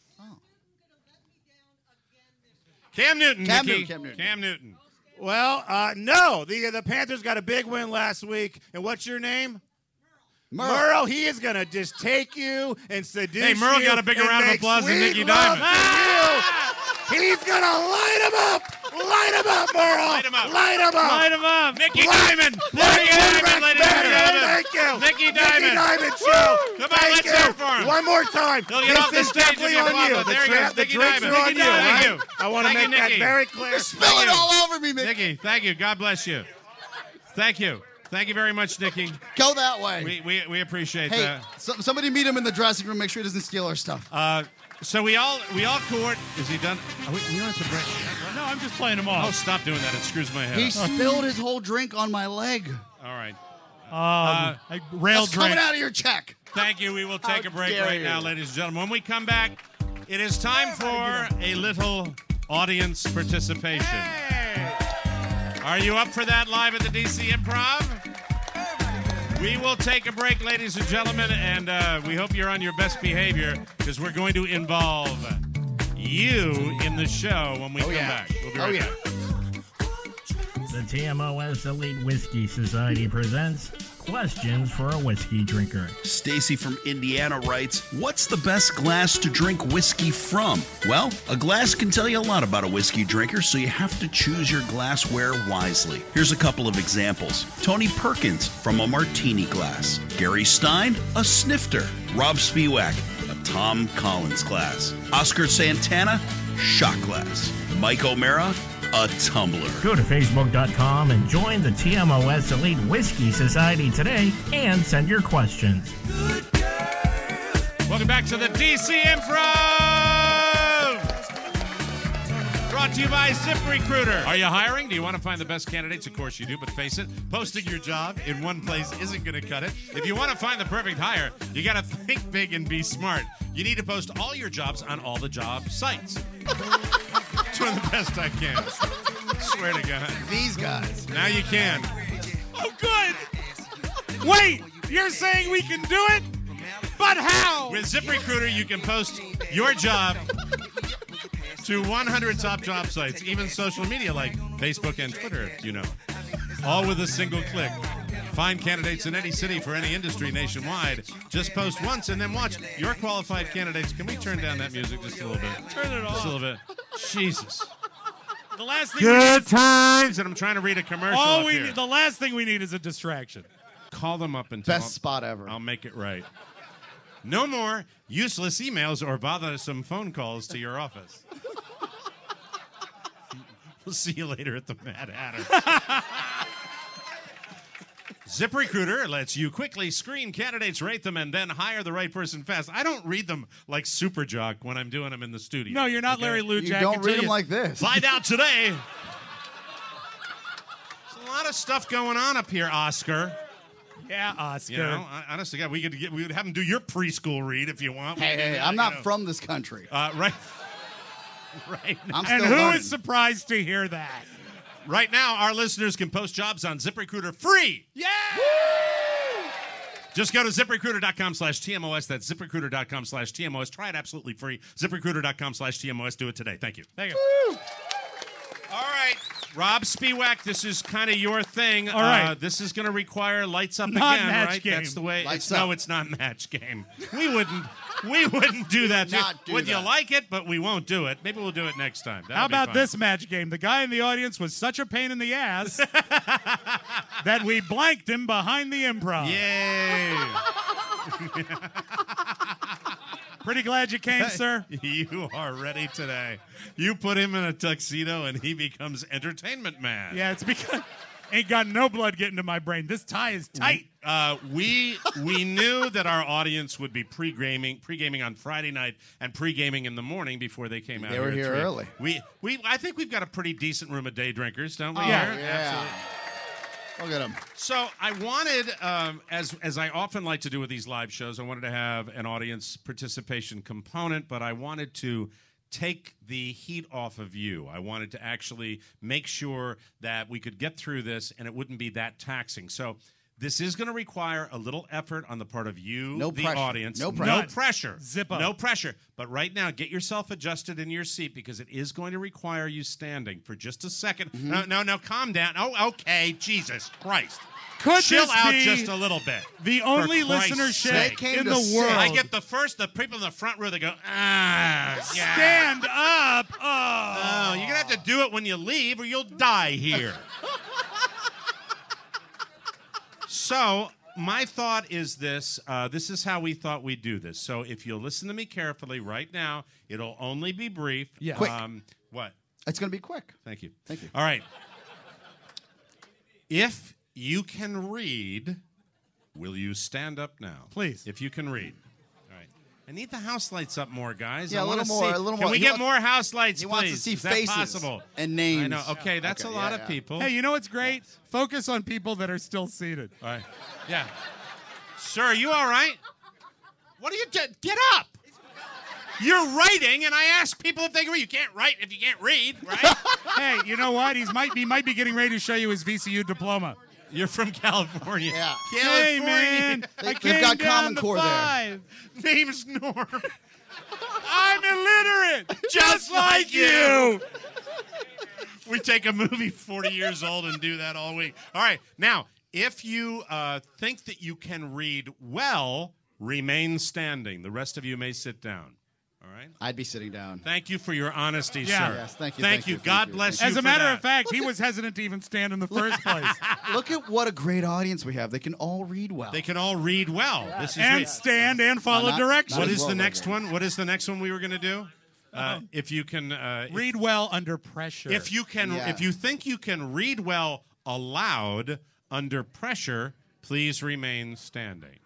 Cam Newton, Cam Nikki. Newton, Cam Newton. Cam Newton. Well, uh, no. The the Panthers got a big win last week. And what's your name? Merle. Merle. He is going to just take you and seduce Hey, Merle you got a bigger and round of make applause than sweet Nikki love Diamond. to you. He's going to light him up. Light him up, Merle. Light him up. Light him up. Light him up. Nikki Light- Diamond. Light Nikki him Diamond, up, ladies and baby. gentlemen. Thank you. Nikki Diamond. Nikki Diamond show. Come on, Thank let's you. hear it for him. One more time. He'll get this off the is stage if definitely you on want, you. but The, there you tra- go. the Nikki drinks Diamond. are on Nikki you. Diamond. right? Thank you. I want to Thank you, make that Nikki. very clear. You're spilling you. all over me, Mick. Nikki, thank you. God bless you. Thank you. Thank you very much, Nikki. Go that way. We we, we appreciate hey, that. so, somebody meet him in the dressing room. Make sure he doesn't steal our stuff. Uh, so we all we all court. Is he done? Are we, we don't have to break. No, I'm just playing them Oh, off. stop doing that. It screws my head He up. spilled his whole drink on my leg. All right. Um, I rail That's drink. coming out of your check. Thank you. We will take How a break dare right you. now, ladies and gentlemen. When we come back, it is time for a little audience participation. Are you up for that live at the D C Improv? We will take a break, ladies and gentlemen, and uh, we hope you're on your best behavior because we're going to involve you in the show when we Oh, come yeah. back. We'll be Oh, right yeah. back. The T M O S Elite Whiskey Society presents Questions for a Whiskey Drinker. Stacy from Indiana writes, what's the best glass to drink whiskey from? Well, a glass can tell you a lot about a whiskey drinker, so you have to choose your glassware wisely. Here's a couple of examples. Tony Perkins from a martini glass. Gary Stein, a snifter. Rob Spiewak, a Tom Collins glass. Oscar Santana, shot glass. Mike O'Mara, a tumbler. Go to Facebook dot com and join the T M O S Elite Whiskey Society today and send your questions. Welcome back to the D C Improv! Brought to you by ZipRecruiter. Are you hiring? Do you want to find the best candidates? Of course you do, but face it, posting your job in one place isn't going to cut it. If you want to find the perfect hire, you got to think big and be smart. You need to post all your jobs on all the job sites. Doing the best I can. Swear to God. These guys. Now you can. Oh, good. Wait, you're saying we can do it? But how? With ZipRecruiter, you can post your job to one hundred top job sites, even social media like Facebook and Twitter, you know. All with a single click. Find candidates in any city for any industry nationwide. Just post once and then watch your qualified candidates. Can we turn down that music just a little bit? Turn it off. Just a little bit. Jesus. The last thing we need Good is, times. And I'm trying to read a commercial all up we here. need, the last thing we need is a distraction. Call them up and tell Best them. spot ever. I'll make it right. No more useless emails or bothersome phone calls to your office. We'll see you later at the Mad Hatter. ZipRecruiter lets you quickly screen candidates, rate them, and then hire the right person fast. I don't read them like Super Jock when I'm doing them in the studio. No, you're not Okay? Larry Lou You Jack. don't until read them you- like this. Find out today. There's a lot of stuff going on up here, Oscar. Yeah, Oscar. You know, I- honestly, God, we could get, we would have him do your preschool read if you want. Hey, We could hey, do hey, that, I'm you not know. from this country. Uh, right, right. I'm and still who learning. is surprised to hear that? Right now, our listeners can post jobs on ZipRecruiter free. Yeah! Just go to ZipRecruiter.com slash TMOS. That's ZipRecruiter.com slash TMOS. Try it absolutely free. ZipRecruiter.com slash TMOS. Do it today. Thank you. Thank you. All right. Rob Spiewak, this is kind of your thing. All right. Uh, this is going to require lights up Not again, match right? game. That's the way. Lights It's, up. no, it's not match game. We wouldn't. We wouldn't do that. Not do Would that. you like it? But we won't do it. Maybe we'll do it next time. That'll How be about fun. this match game? The guy in the audience was such a pain in the ass that we blanked him behind the improv. Yay! Pretty glad you came, sir. You are ready today. You put him in a tuxedo and he becomes entertainment man. Yeah, it's because ain't got no blood getting to my brain. This tie is tight. Uh, we we knew that our audience would be pre-gaming pre-gaming on Friday night and pre-gaming in the morning before they came out. They were at here three. early. We we I think we've got a pretty decent room of day drinkers, don't we? Oh, here? yeah. Look at him. So I wanted, um, as as I often like to do with these live shows, I wanted to have an audience participation component, but I wanted to take the heat off of you. I wanted to actually make sure that we could get through this and it wouldn't be that taxing. So this is going to require a little effort on the part of you, No the pressure. audience. No No pressure. pressure. Zip up. No pressure. But right now, get yourself adjusted in your seat because it is going to require you standing for just a second. Mm-hmm. No, no, no, calm down. Oh, okay. Jesus Christ. Could Chill this out be just a little bit. the For only Christ's listenership They sake. came in to the sit. world? I get the first, the people in the front row, they go, ah, yeah. Stand up. Oh. Oh, you're going to have to do it when you leave or you'll die here. So, my thought is this. Uh, this is how we thought we'd do this. So, if you'll listen to me carefully right now, it'll only be brief. Yeah. Quick. Um, what? It's going to be quick. Thank you. Thank you. All right. If you can read, will you stand up now? Please. If you can read. All right. I need the house lights up more, guys. Yeah, I a wanna little more, see- a little Can more. we He get wants- more house lights, he please? wants to see Is that faces possible? and names. I know. Okay, that's Okay, a lot yeah, of yeah. people. Hey, you know what's great? Focus on people that are still seated. All right. Yeah. Sir, are you all right? What are you do- Get up! You're writing, and I ask people if they can read. You can't write if you can't read, right? Hey, you know what? He's might he might be getting ready to show you his V C U diploma. You're from California. Yeah. Hey, California. man, They- I they've came got down Common to Core there. five. Name's Norm. I'm illiterate, Just like you. We take a movie forty years old and do that all week. All right. Now, if you uh, think that you can read well, remain standing. The rest of you may sit down. All right. I'd be sitting down. Thank you for your honesty, Yeah. sir. Yes, thank you, Thank, thank you. you, thank God you, bless thank you. As a for matter that. of fact, he was hesitant to even stand in the first place. Look at what a great audience we have. They can all read well. They can all read well. This is and re- stand and follow not- directions. not What as is well the read next well. one? What is the next one we were going to do? Uh, if you can uh, Read well under pressure. If you can, Yeah. if you think you can read well aloud under pressure, please remain standing.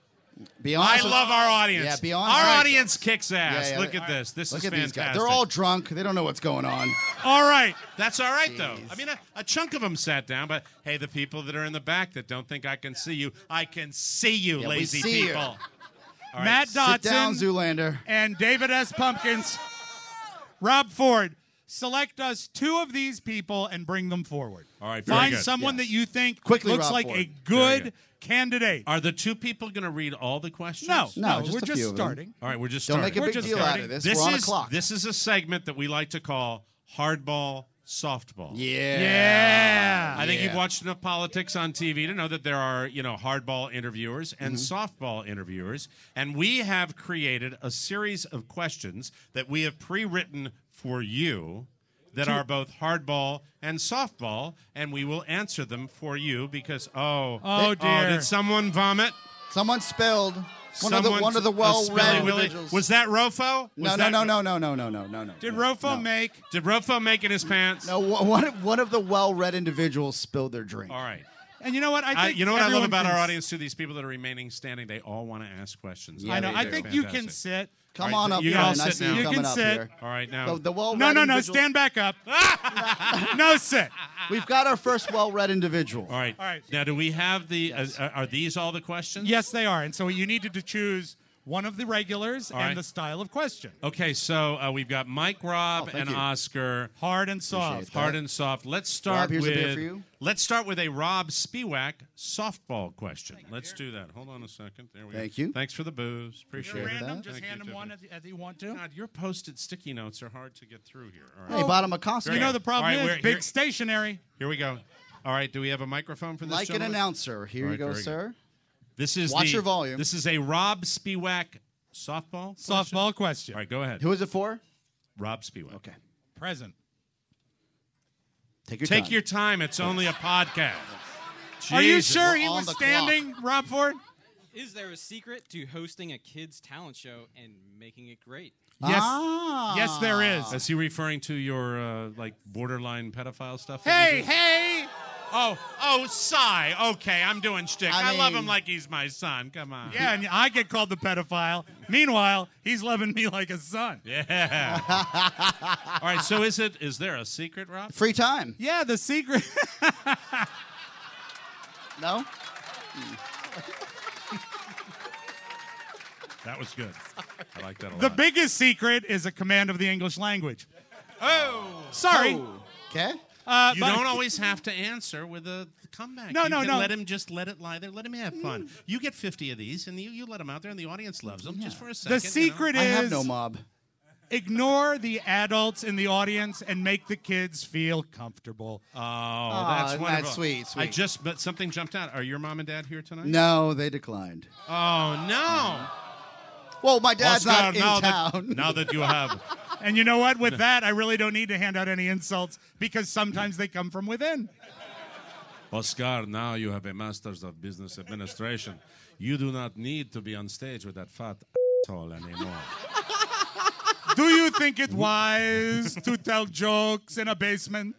Be I honest with- love our audience. Yeah, be honest. Our All right. audience kicks ass. Yeah, yeah, Look they- at this. This Look is at these fantastic. guys. They're all drunk. They don't know what's going on. All right. That's all right, though. I mean, a, a chunk of them sat down, but hey, the people that are in the back that don't think I can see you, I can see you, Yeah, we lazy see you. people. All right. Matt Sit down, Dotson Zoolander. and David S. Pumpkins, Rob Ford, select us two of these people and bring them forward. All right, very Find good. someone Yes. that you think Quickly, looks Rob like Ford. a Very good, good. candidate. Are the two people going to read all the questions? No, No, no, just we're a just few of them. starting. All right, we're just Don't starting. make a We're big just deal out starting. of this. This We're on is a clock. this is a segment that we like to call hardball softball. yeah. Yeah. I think Yeah. you've watched enough politics on T V to know that there are, you know, hardball interviewers and Mm-hmm. softball interviewers, and we have created a series of questions that we have pre-written for you that are both hardball and softball, and we will answer them for you because oh, Oh, dear. did someone vomit? Someone spilled. One of the Someone one of the s- a well-read spelling Willy- individuals. Was that Rofo? Was no, no, that- no, no, no, no, no, no, no, no. Did no, Rofo no. make? Did Rofo make it his pants? No, one of, one of the well-read individuals spilled their drink. All right. And you know what? I I, think you know what I love everyone about our can- audience too? These people that are remaining standing, they all want to ask questions. Yeah, I know. they I do. think you can Fantastic. sit. Come All right, on up you here. can all and I sit see now. you You coming can up sit. here. All right, now. The, the well-read No, no, no. individual- Stand back up. No sit. We've got our first well-read individual. All right. All right. Now, do we have the? Uh, are these all the questions? Yes, they are. And so you needed to choose one of the regulars, All and right. the style of question. Okay, so uh, we've got Mike, Rob, Oh, thank and you. Oscar. Hard and soft. Appreciate that. Hard and soft. Let's start Rob, here's a with beer for you. let's start with a Rob Spiewak softball question. Let's do that. Hold on a second. There we go. Thank you. Thanks for the booze. Appreciate it. Random, that. just Thank hand you, him one as, Tiffany. as you want to. God, your posted sticky notes are hard to get through here. All right. Hey, bottom of Costco. You know the problem All right, is we're- big here- stationary. Here we go. All right, do we have a microphone for this Like an gentleman? announcer. Here All you right, go, very sir. This is Watch the- your volume. This is a Rob Spiewak softball question? Softball question. All right, go ahead. Who is it for? Rob Spiewak. Okay. Present. Take your Take time. your time. It's only a podcast. Are you Jesus. sure we're he on was the standing, Rob Ford? Is there a secret to hosting a kids' talent show and making it great? Yes. Ah. Yes, there is. Is he referring to your uh, like borderline pedophile stuff? that Hey, you do? hey! Oh, oh, sigh. Okay, I'm doing shtick. I, I love mean- him like he's my son. Come on. Yeah, and I get called the pedophile. Meanwhile, he's loving me like a son. Yeah. All right. So is it? Is there a secret, Rob? Free time. Yeah, the secret. No? That was good. I like that a lot. The biggest secret is a command of the English language. Oh. Sorry. Okay. Uh, You but- don't always have to answer with a comeback. No, you no, can no. Let him just let it lie there. Let him have fun. You get fifty of these, and you, you let them out there, and the audience loves them just for a second. The secret I is have no mob. ignore the adults in the audience and make the kids feel comfortable. You know? Oh, that's that's wonderful. sweet, I sweet. just, but something jumped out. Are your mom and dad here tonight? No, they declined. Oh no. Well, my dad's Oscar, not in now town. That, now that you have. And you know what? With that, I really don't need to hand out any insults because sometimes they come from within. Oscar, now you have a master's of business administration. You do not need to be on stage with that fat asshole anymore. Do you think it wise to tell jokes in a basement?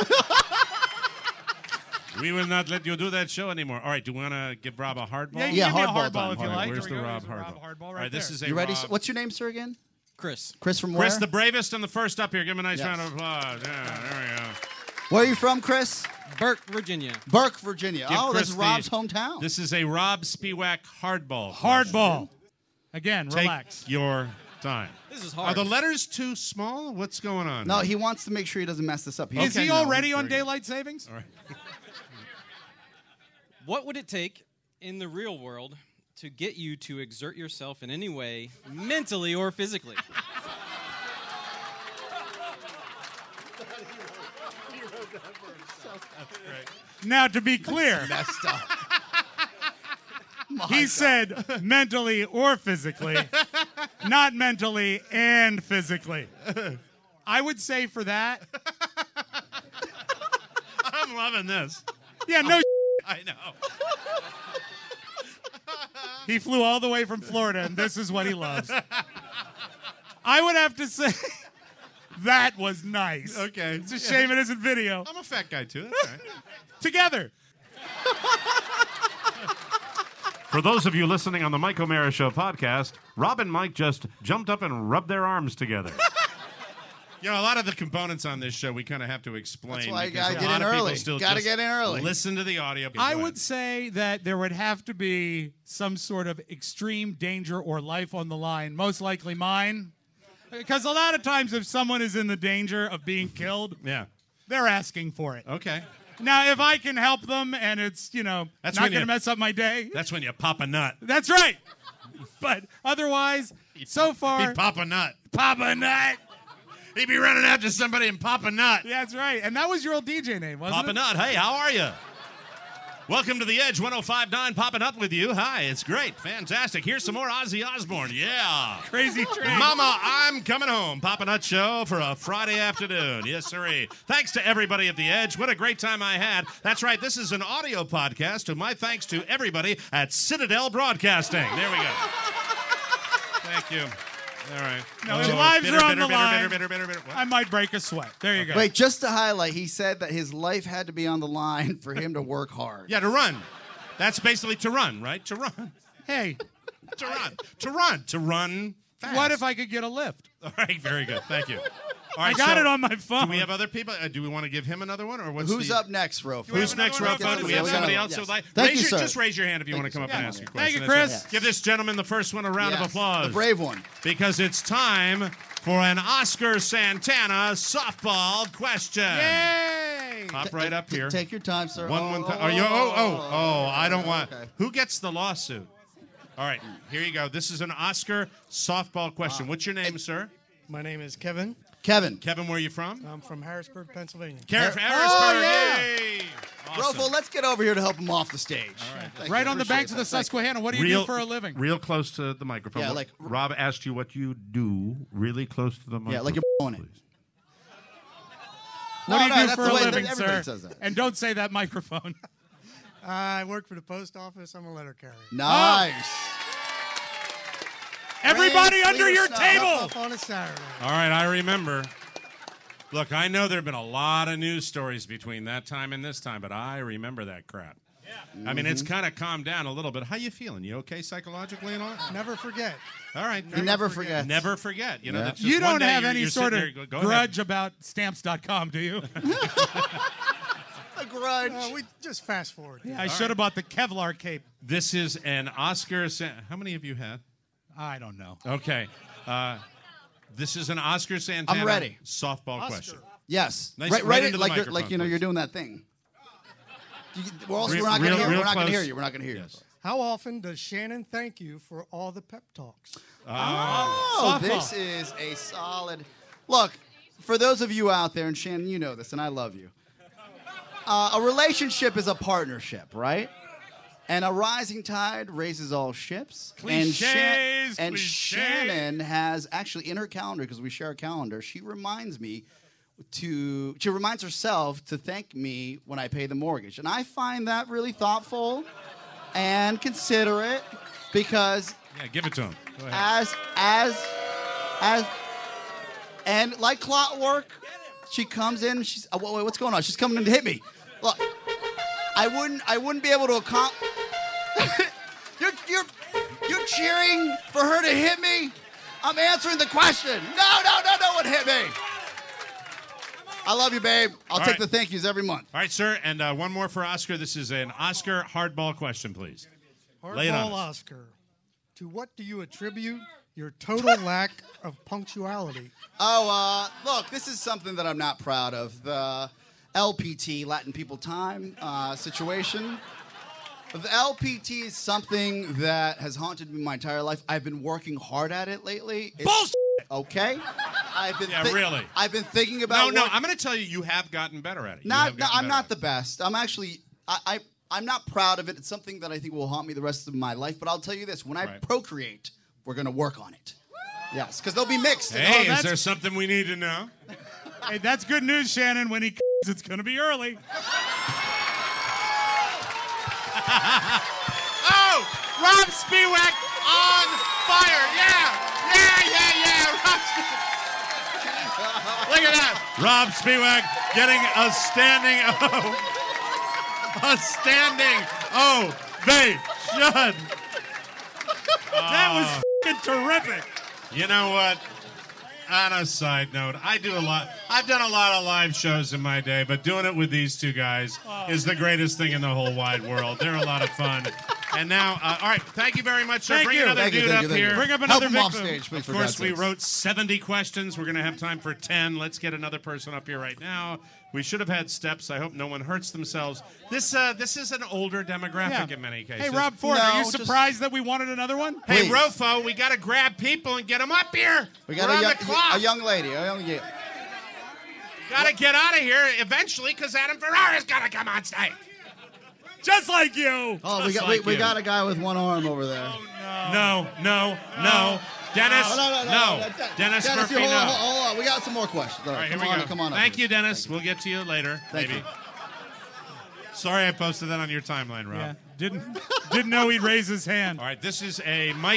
We will not let you do that show anymore. All right, do you want to give Rob a hardball? Yeah, you Yeah, give me a hardball hardball time. if you All right, like. where's Here we the go. Rob Here's a hardball? Rob hardball All right right, this there. is a You ready? Rob. What's your name, sir, again? Chris. Chris from Chris, where? the bravest and the first up here. Give him a nice Yes. round of applause. Yeah, there we go. Where are you from, Chris? Burke, Virginia. Burke, Virginia. Give oh, Chris this is Rob's the- hometown. This is a Rob Spiewak hardball. Hardball. Again, Take relax. your time. This is Are hard. the letters too small? What's going on? no, here? he wants to make sure he doesn't mess this up. Is Okay, he no, already very on good. daylight savings? All right. What would it take in the real world to get you to exert yourself in any way, mentally or physically? Now, to be clear, messed up. he said mentally or physically, not mentally and physically. I would say for that, I'm loving this. yeah, no. I know. He flew all the way from Florida, and this is what he loves. I would have to say that was nice. Okay. It's a shame it isn't video. I'm a fat guy, too. That's all right. Together. For those of you listening on the Mike O'Mara Show podcast, Rob and Mike just jumped up and rubbed their arms together. You know, a lot of the components on this show we kind of have to explain. That's why you because gotta a get lot in of people early. still Gotta just get in early. Listen to the audio. Go I ahead. would say that there would have to be some sort of extreme danger or life on the line, most likely mine. Because a lot of times if someone is in the danger of being killed, Yeah. they're asking for it. Okay. Now, if I can help them and it's, you know, That's not when going to you- mess up my day, That's when you pop a nut. that's right. But otherwise, so far, He'd pop a nut. pop a nut. He'd be running after somebody and pop a nut. That's right. And that was your old D J name, wasn't Pop it? a nut. Hey, how are you? Welcome to the Edge one oh five point nine. Popping up with you. Hi, it's great. Fantastic. Here's some more Ozzy Osbourne. Yeah. Crazy train. Mama, I'm coming home. Papa Nut Show for a Friday afternoon. Yes, sirree. Thanks to everybody at The Edge. What a great time I had. That's right. This is an audio podcast. And my thanks to everybody at Citadel Broadcasting. There we go. Thank you. All right. No, Oh, his lives bitter, are on bitter, the bitter, line. bitter, bitter, bitter, bitter. What? I might break a sweat. There you go. Wait, just to highlight, he said that his life had to be on the line for him to work hard. Yeah, to run. That's basically to run, right? To run. Hey, To run. To run. To run fast. what if I could get a lift? All right, very good. Thank you. All right, I got so it on my phone. Do we have other people? Uh, do we want to give him another one, or what's Who's the... up next, Rofo? Who's next, Rofo? Do we have somebody else? Yes. So like, Thank raise you, your, sir. just raise your hand if you Thank want to come you, up sir. and ask a Thank question. you, Chris. That's it. Give this gentleman the first one a round Yes, of applause. the brave one. Because it's time for an Oscar Santana softball question. Yay! Pop right up here. Take your time, sir. One, oh, one time. oh, Are you? Oh, oh, oh, oh! I don't want. okay. Who gets the lawsuit? All right, here you go. This is an Oscar softball question. What's your name, sir? My name is Kevin. Kevin. Kevin, where are you from? I'm from Harrisburg, Pennsylvania. Car- Har- Harrisburg. Oh, yeah. Yay! Awesome. Rofo, let's get over here to help him off the stage. All right. Thank Right you. on the Appreciate banks of the that. Thank you. Susquehanna. What do you real, do for a living? Real close to the microphone. Yeah, What- like- Rob asked you what you do. Really close to the microphone. Yeah, like you're blowing it. please. What No, do you no, do that's for the a way that living, everybody sir? says that. And don't say that microphone. I work for the post office. I'm a letter carrier. Nice. Everybody Rain, under sleet, or your snow. table. Up on a Saturday. All right, I remember. Look, I know there have been a lot of news stories between that time and this time, but I remember that crap. Yeah. I mean, it's kind of calmed down a little bit. How you feeling? You okay psychologically and all? Never forget. All right. You never forget. Never forget. You know, Yeah. that's just You one don't day have you're- any you're sort sitting of there, go- go grudge ahead. about stamps dot com, do you? A grudge. Uh, we just fast forward. Yeah, I should have bought the Kevlar cape. This is an Oscar. Sa- How many have you had? I don't know. Okay. Uh, this is an Oscar Santana I'm ready. softball Oscar. question. Yes. Nice, right, right right into the like you're, microphone, like you know please. you're doing that thing. You, we're also Real- we're not going real- to hear. real We're not going to close. hear you. We're not going to hear Yes. How often does Shannon thank you for all the pep talks? you. Oh, Softball. this is a solid. Look, for those of you out there, and Shannon, you know this, and I love you. Uh, a relationship is a partnership, right? And a rising tide raises all ships. and Cliches, and cliches. Shannon has actually in her calendar, because we share a calendar, she reminds me to she reminds herself to thank me when I pay the mortgage. And I find that really thoughtful and considerate because Yeah, give it to him. Go ahead. as as as and like clockwork, she comes in and she's uh, wait, what's going on? She's coming in to hit me. Look, I wouldn't I wouldn't be able to accomplish. you're you're you're cheering for her to hit me. I'm answering the question. No, no, no, no one hit me. I love you, babe. I'll All take right. the thank yous every month. All right, sir, and uh, one more for Oscar. This is an Oscar hardball question, please. Lay it on Hardball us. Oscar. To what do you attribute your total lack of punctuality? Oh, uh, look, this is something that I'm not proud of. The L P T, Latin People Time uh, situation. The L P T is something that has haunted me my entire life. I've been working hard at it lately. It's, Bullshit! Okay? I've been Yeah, thi- really. I've been thinking No, about no, work- I'm going to tell you, you have gotten better at it. You Not, have no, gotten I'm better not at the best. I'm actually, I, I, I'm not proud of it. It's something that I think will haunt me the rest of my life. But I'll tell you this: when I Right. procreate, we're going to work on it. Yes, because they'll be mixed. it. Hey, is that's- there something we need to know? Hey, that's good news, Shannon. When he c***s, it's going to be early. Oh, Rob Spiewak on fire. Yeah, yeah, yeah, yeah. Rob Spiewak. Look at that. Rob Spiewak getting a standing O. A standing ovation. That was f***ing terrific. You know what? On a side note, I do a lot. I've done a lot of live shows in my day, but doing it with these two guys is the greatest thing in the whole wide world. They're a lot of fun. And now, uh, all right, thank you very much, sir. Thank Bring you. another Thank you, dude thank up you, thank you. here. Bring up Help another them off victim. stage, please. Of for course, God's we sakes. wrote seventy questions. We're going to have time for ten. Let's get another person up here right now. We should have had steps. I hope no one hurts themselves. This uh, this is an older demographic in many cases. Hey, Rob Ford, No, are you just- surprised that we wanted another one? Hey, Please. Rofo, we got to grab people and get them up here. We got We're a on young, the clock. a young lady. A young, yeah. Got to get out of here eventually because Adam Ferrara's got to come on stage. Just like you. Oh, we Just got like we, we you. got a guy with one arm over there. No, no, no. Dennis, Oh, no, no, no, no. no, no. Dennis, Dennis, Murphy, you- hold, no. on, hold on. We got some more questions. All All right, right, here come we on, go. come on up Thank here. you, Dennis. We'll get to you later, Thank maybe. you. Sorry I posted that on your timeline, Rob. Yeah, didn't didn't know he'd raise his hand. All right, this is a Mike.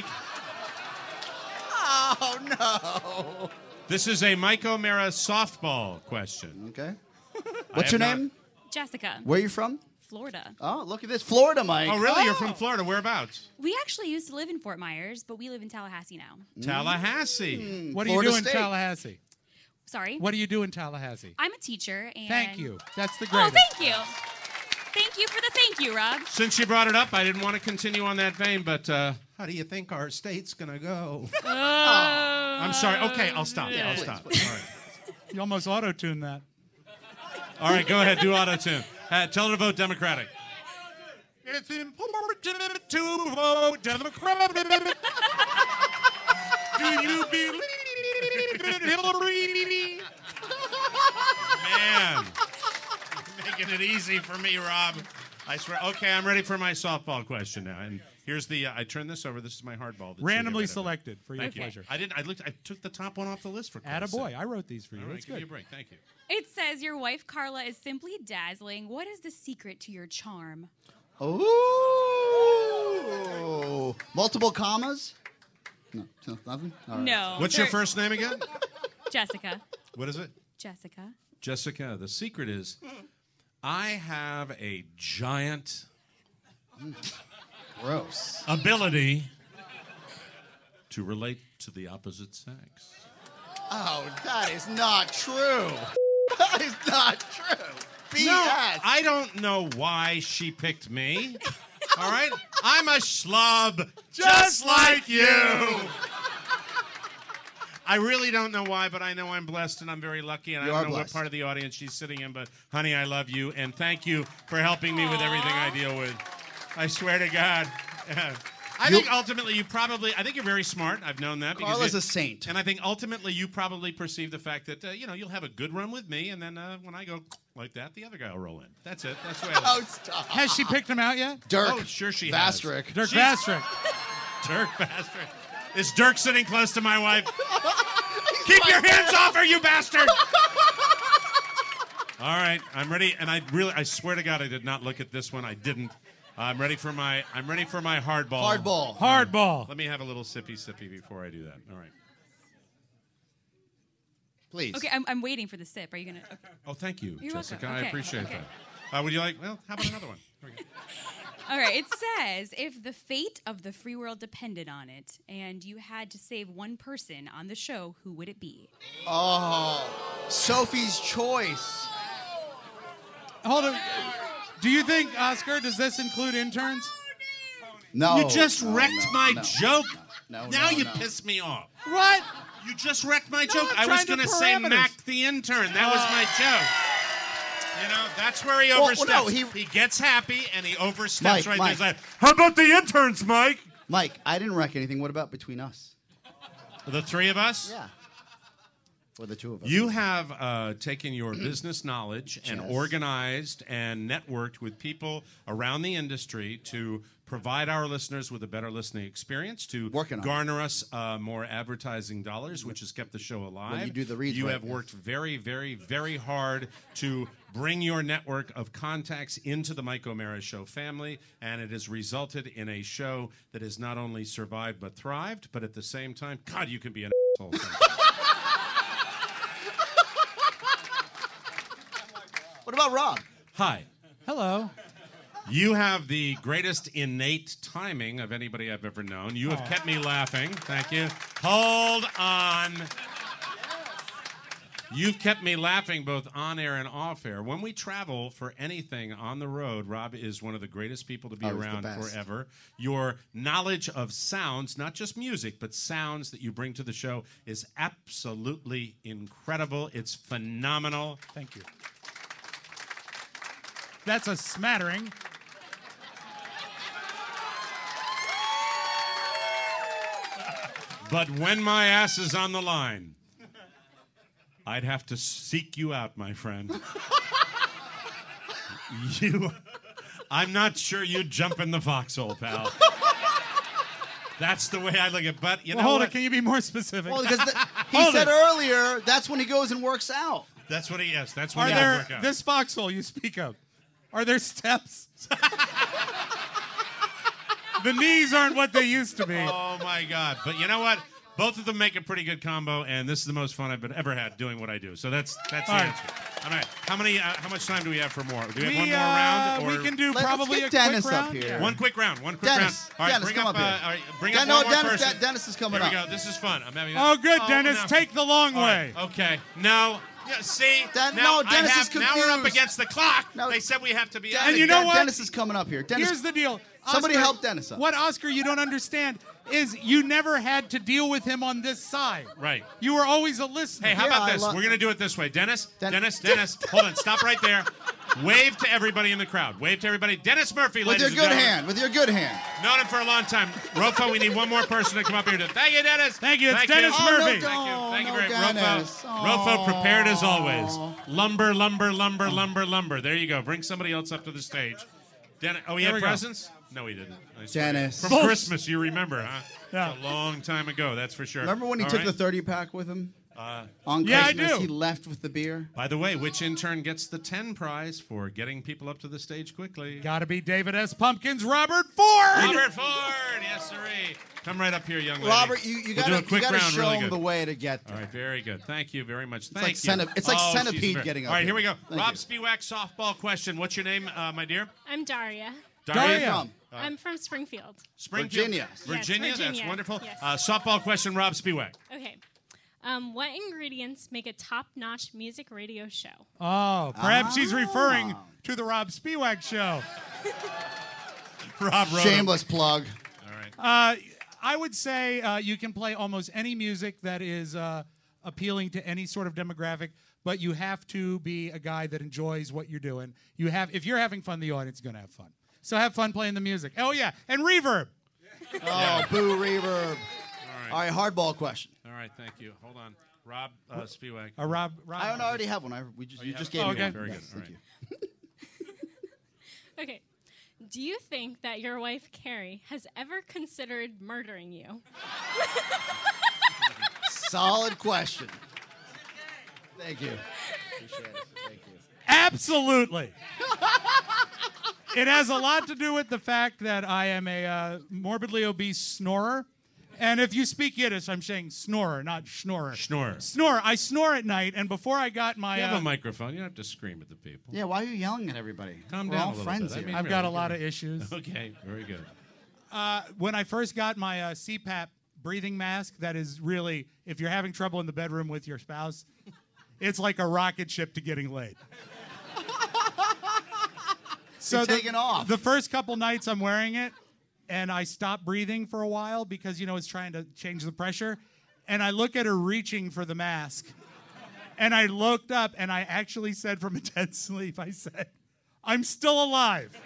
Oh no. This is a Mike O'Mara softball question. Okay. I What's have your not- name? Jessica, Where are you from? Florida. Oh, look at this, Florida, Mike. Oh, really? You're from Florida. Whereabouts? We actually used to live in Fort Myers, but we live in Tallahassee now. Tallahassee. What do you Florida do in State. Tallahassee? Sorry? What do you do in Tallahassee? I'm a teacher. And... Thank you. That's the Oh, greatest. thank you. Thank you for the thank you, Rob. Since you brought it up, I didn't want to continue on that vein, but uh, how do you think our state's going to go? Uh, I'm sorry. Okay, I'll stop. yeah. I'll Please, stop. please. All right. You almost auto-tuned that. All right, go ahead. Do auto-tune. Uh, tell her to vote Democratic. It's important to vote Democratic. Do you believe in Hillary? Man. Making it easy for me, Rob. I swear. Okay, I'm ready for my softball question now. And here's the. Uh, I turn this over. This is my hardball. that you Randomly get rid of. selected for your Thank you. pleasure. I didn't. I looked. I took the top one off the list for. Christ's Attaboy. sake. I wrote these for you. All right, It's give good. you a break. Thank you. It says your wife Carla is simply dazzling. What is the secret to your charm? Ooh. Multiple commas? No, no, nothing? All right. No. What's your There- first name again? Jessica. What is it? Jessica. Jessica. The secret is, I have a giant. Gross. Ability to relate to the opposite sex. Oh, that is not true. That is not true. B S. No, I don't know why she picked me. All right? I'm a schlub just like you. I really don't know why, but I know I'm blessed and I'm very lucky, and You I are don't know blessed. what part of the audience she's sitting in, but honey, I love you, and thank you for helping me with everything I deal with. I swear to God. I You- think ultimately you probably, I think you're very smart. I've known that. because Carla's you- a saint. And I think ultimately you probably perceive the fact that, uh, you know, you'll have a good run with me, and then uh, when I go like that, the other guy will roll in. That's it. That's the way I Oh, live. stop. Has she picked him out yet? Dirk. Oh, sure she Vastrick. has. Dirk She's- Vastrick. Dirk Bastard. Is Dirk sitting close to my wife? Keep your hands off her, you bastard! All right, I'm ready, and I really, I swear to God, I did not look at this one. I didn't. I'm ready for my, I'm ready for my hardball. Hardball. Hardball. Let me have a little sippy sippy before I do that. All right. Please. Okay, I'm, I'm waiting for the sip. Are you gonna? Okay. Oh, thank you, You're Jessica. welcome. I Okay, appreciate okay. that. Uh, would you like? Well, how about another one? Here we go. All right. It says if the fate of the free world depended on it, and you had to save one person on the show, who would it be? Oh, Sophie's Choice. Hold on. Do you think, Oscar, does this include interns? No. You just no, wrecked no, my no, joke. No, no, now no, you no. piss me off. What? You just wrecked my No, joke. I'm I was trying to going to say parameters. Mac the intern. That was my joke. You know, that's where he Well, well, oversteps. no, he, he- gets happy and he oversteps Mike, right Mike. there. He's like, how about the interns, Mike? Mike, I didn't wreck anything. What about between us? The three of us? Yeah. Or the two of us. You have uh, taken your business knowledge and Yes. organized and networked with people around the industry to provide our listeners with a better listening experience, to Working on garner us uh, more advertising dollars, which has kept the show alive. you do the reads You right, have yes. worked very, very, very hard to bring your network of contacts into the Mike O'Mara Show family, and it has resulted in a show that has not only survived but thrived, but at the same time, God, you can be an asshole sometimes. What about Rob? Hi. Hello. You have the greatest innate timing of anybody I've ever known. You have kept me laughing. Thank you. Hold on. You've kept me laughing both on air and off air. When we travel for anything on the road, Rob is one of the greatest people to be Oh, he's the around best. forever. Your knowledge of sounds, not just music, but sounds that you bring to the show is absolutely incredible. It's phenomenal. Thank you. That's a smattering. But when my ass is on the line, I'd have to seek you out, my friend. You, I'm not sure you'd jump in the foxhole, pal. That's the way I look at it. But you well, know hold what? it. Can you be more specific? Well, because the, he Hold said it. earlier that's when he goes and works out. That's what he is. That's what Are he there work out. this foxhole you speak of? Are there steps? The knees aren't what they used to be. Oh my God! But you know what? Both of them make a pretty good combo, and this is the most fun I've been ever had doing what I do. So that's that's the All right. answer. All right. How many? Uh, how much time do we have for more? Do we have We, one more uh, round? we Or? can do Let's probably get a Dennis quick up round. here. Yeah. One quick round. One quick Dennis, round. All right, Dennis, bring come up. up uh, here. all right, bring Den- up no, one more Dennis- person. Den- Dennis is coming Here we up. go. This is fun. I'm having. Oh, good, oh, Dennis. no. Take the long All way. right, Okay. No. Yeah, see. Den- now no, Dennis I have, is Now we're up confused. against the clock. No. They said we have to be. Den- out of And you here. know Den- what? Dennis is coming up here. Dennis, Here's the deal. somebody Oscar, help Dennis up. What, Oscar, you don't understand is you never had to deal with him on this side. Right. You were always a listener. Hey, how Yeah, about I this? lo- We're going to do it this way. Dennis, Den- Dennis, Dennis, hold on. Stop right there. Wave to everybody in the crowd. Wave to everybody. Dennis Murphy, With ladies your and good gentlemen. hand. With your good hand. Known him for a long time. Rofo, we need one more person to come up here. To, thank you, Dennis. Thank you. It's Thank Dennis you. Murphy. Thank you. Oh, Thank you no, very much. Dennis. Rofo, Rofo prepared as always. Lumber, lumber, lumber, lumber, lumber. There you go. Bring somebody else up to the stage. Dennis. Oh, he There had we go. presents? No, he didn't. I swear. Dennis. From Bullsh- Christmas, you remember, huh? Yeah. It's a long time ago, that's for sure. Remember when he All took right. the thirty pack with him? Uh, On Yeah, I Christmas, do. he left with the beer. By the way, which intern gets the ten prize for getting people up to the stage quickly? Got to be David S. Pumpkins, Robert Ford. Robert Ford, yes, sirree. Come right up here, young lady. Robert, you, you We'll gotta, do a you quick gotta round, show really him good. the way to get All there. right, very good. Thank you very much. Thank like you. centip- it's like Oh, she's centipede very- getting up All right, here. here we go. Thank Rob you. Spiewak, softball question. What's your name, uh, my dear? I'm Daria. Daria. Where are you from? Uh, I'm from Springfield. Springfield. Virginia. Yes, Virginia, that's Virginia. wonderful. Yes. Uh, softball question, Rob Spiewak. Okay. Um, what ingredients make a top-notch music radio show? Oh, perhaps she's Ah. referring to the Rob Spiewak show. Rob wrote Shameless plug. All right. Uh, I would say uh, you can play almost any music that is uh, appealing to any sort of demographic, but you have to be a guy that enjoys what you're doing. You have, if you're having fun, the audience is going to have fun. So have fun playing the music. Oh yeah, and reverb. Oh, boo reverb. All right. All right, hardball question. All right, thank you. Hold on. Rob uh, Spiewak. Uh, Rob, Rob. I don't already have one. I, we just, you have just it? gave Oh, me okay. one. Very Yes, good. All thank right. you. Okay. Do you think that your wife, Carrie, has ever considered murdering you? Solid question. Thank you. Appreciate it. Thank you. Absolutely. It has a lot to do with the fact that I am a uh, morbidly obese snorer. And if you speak Yiddish, I'm saying snorer, not schnorer. Schnorer. Snore. I snore at night, and before I got my... You have uh, a microphone. You don't have to scream at the people. Yeah, why are you yelling at everybody? Calm We're down all a little friends bit. I here. mean, I've got a really, lot really. of issues. Okay, very good. Uh, when I first got my uh, C PAP breathing mask, that is really, if you're having trouble in the bedroom with your spouse, it's like a rocket ship to getting laid. So You're the, taking off. the first couple nights I'm wearing it, and I stop breathing for a while because, you know, it's trying to change the pressure. And I look at her reaching for the mask. And I looked up, and I actually said from intense sleep, I said, I'm still alive.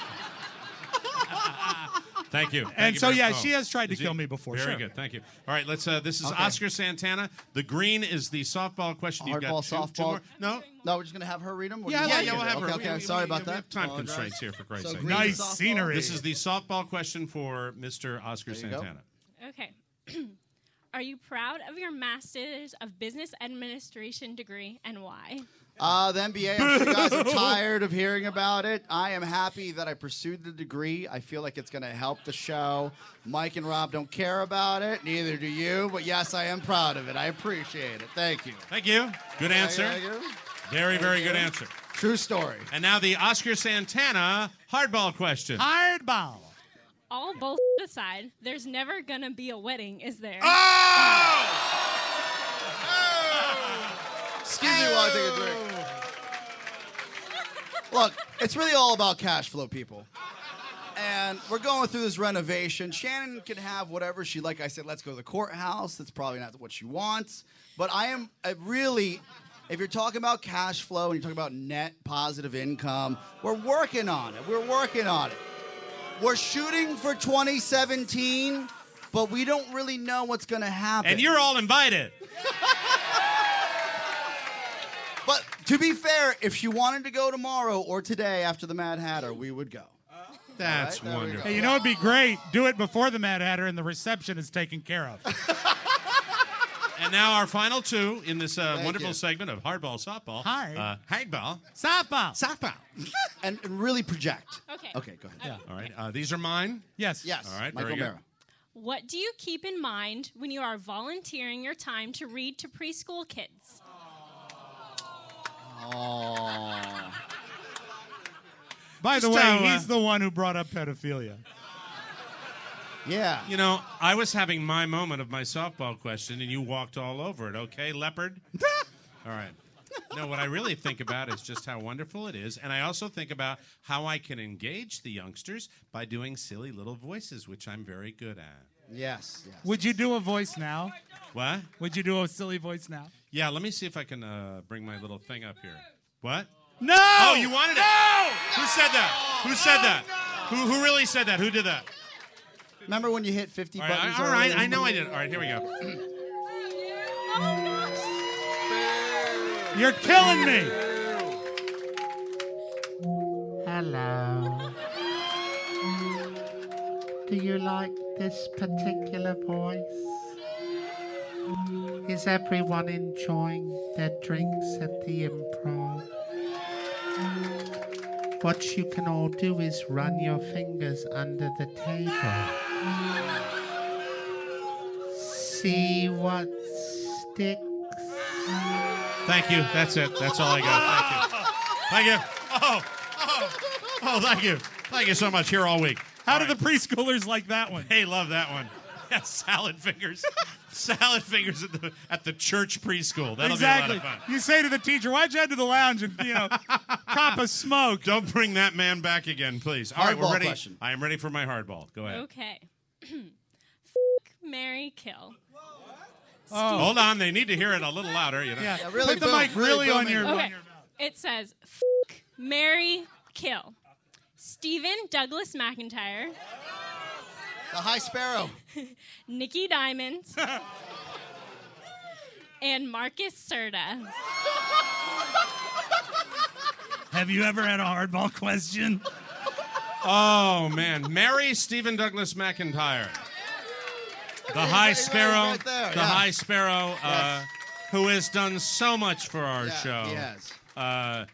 Thank you. Thank And you so, very yeah, much. she has tried to Is kill he- me before, Very sure. good. Thank you. All right, let's. Uh, this is Okay. Oscar Santana. The green is the softball question. You've got Hardball, two, two softball. more. No. No, we're just gonna have her read them. Yeah, yeah, yeah. We'll have okay, her. Okay, We- sorry we- about we that. have time Apologize. constraints here, for Christ's So sake. green Nice softball. scenery. This is the softball question for Mister Oscar There you go. Santana. Okay. Are you proud of your Master's of Business Administration degree, and why? Uh, the M B A, I'm sure you guys are tired of hearing about it. I am happy that I pursued the degree. I feel like it's going to help the show. Mike and Rob don't care about it. Neither do you. But yes, I am proud of it. I appreciate it. Thank you. Thank you. Good answer. Thank you. Very, very Thank good you. answer. True story. And now the Oscar Santana hardball question. Hardball. All bull aside, there's never gonna be a wedding, is there? Excuse me while I take a drink. Look, it's really all about cash flow, people. And we're going through this renovation. Shannon can have whatever she like. I said, let's go to the courthouse. That's probably not what she wants. But I am I really, if you're talking about cash flow and you're talking about net positive income, we're working on it. We're working on it. We're shooting for twenty seventeen, but we don't really know what's going to happen. And you're all invited. But to be fair, if she wanted to go tomorrow or today after the Mad Hatter, we would go. That's All right, there we wonderful. go. Hey, you know, it'd be great. Do it before the Mad Hatter, and the reception is taken care of. And now our final two in this uh, Thank wonderful you. segment of hardball, softball. Hard. Uh, hardball. Softball. Softball. And and really project. Okay. Okay, go ahead. All right. Uh, these are mine. Yes. Yes. All right, Michael very good. Mara. What do you keep in mind when you are volunteering your time to read to preschool kids? Oh. By the Just way, how, uh, he's the one who brought up pedophilia. Yeah. You know, I was having my moment of my softball question, and you walked all over it. Okay, leopard? All right. No, what I really think about is just how wonderful it is, and I also think about how I can engage the youngsters by doing silly little voices, which I'm very good at. Yes. yes. Would you do a voice now? What? Would you do a silly voice now? Yeah, let me see if I can uh, bring my little thing up here. What? No! Oh, you wanted it? No! Who said that? Who said that? Who who really said that? Who did that? Remember when you hit fifty All right, buttons? I, all right, earlier? I know I did. All right, here we go. You're killing me. Hello. Do you like this particular voice? Is everyone enjoying their drinks at the Improv? What you can all do is run your fingers under the table. See what sticks. Thank you. That's it. That's all I got. Thank you. Thank you. Oh, oh, oh, thank you. Thank you so much. Here all week. How do the preschoolers like that one? They love that one. Yeah, salad fingers. Salad fingers at the at the church preschool. That'll exactly. be a lot of fun. You say to the teacher, "Why'd you head to the lounge and you know cop a smoke?" Don't bring that man back again, please. All right, we're Hardball ready. question. I am ready for my hardball. Go ahead. Okay. F***, marry, kill. Oh. Hold on, they need to hear it a little louder. You know. Yeah, Yeah, really put the boom, mic really really on booming. your, on Okay. your mouth. It says F***, marry, kill. Stephen Douglas McIntyre, The High Sparrow. Nikki Diamond, and Marcus Serta. Have you ever had a hardball question? Oh man, marry Stephen Douglas McIntyre, the High right, Sparrow, right there, the yeah. High Sparrow, uh, Yes. who has done so much for our Yeah, show. he has. Uh,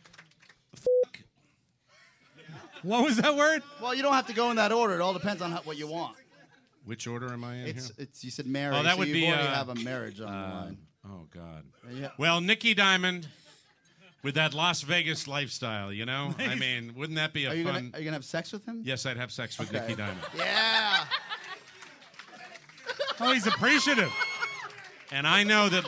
What was that word? Well, you don't have to go in that order. It all depends on how, what you want. which order am I in It's here? it's you said marriage. Oh, that so would you be, already uh, have a marriage on the Uh, line. oh God. Yeah. Well, Nikki Diamond, with that Las Vegas lifestyle, you know. I mean, wouldn't that be a Are you fun? gonna are you gonna have sex with him? Yes, I'd have sex with Okay. Nikki Diamond. Yeah. Oh, he's appreciative. And I know that.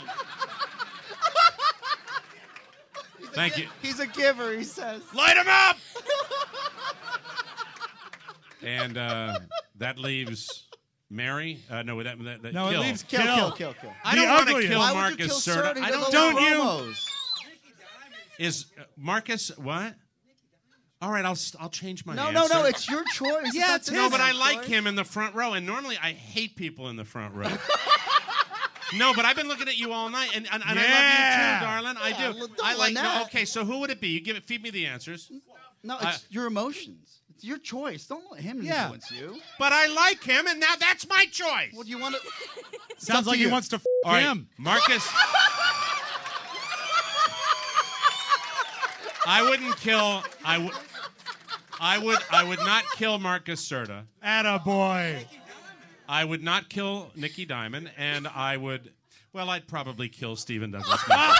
Thank you. He's a giver. He says. Light him up. And uh, that leaves Mary. Uh, no, that, that, that No, it kill. leaves Kill, kill. kill, kill, kill. I The don't want to ugliest. kill Why would you Marcus kill Serta. Serta? He I does don't. all Don't the you? promos. Is uh, Marcus what? All right, I'll st- I'll change my No, answer. no, no. It's your choice. Yeah, not it's the no, but I man's like choice. him in the front row, and normally I hate people in the front row. No, but I've been looking at you all night, and, and, and Yeah. I love you too, darling. I Yeah, do. well, don't I like. like No, that. okay, so who would it be? You give it. Feed me the answers. No, it's I- your emotions. It's your choice. Don't let him Yeah. influence you. But I like him, and now that's my choice. Well, do you want to? Sounds like he you. wants to f- All right, him. Marcus. I wouldn't kill. I would. I would. I would not kill Marcus Serta. Attaboy. I would not kill Nikki Diamond, and I would. Well, I'd probably kill Stephen Douglas.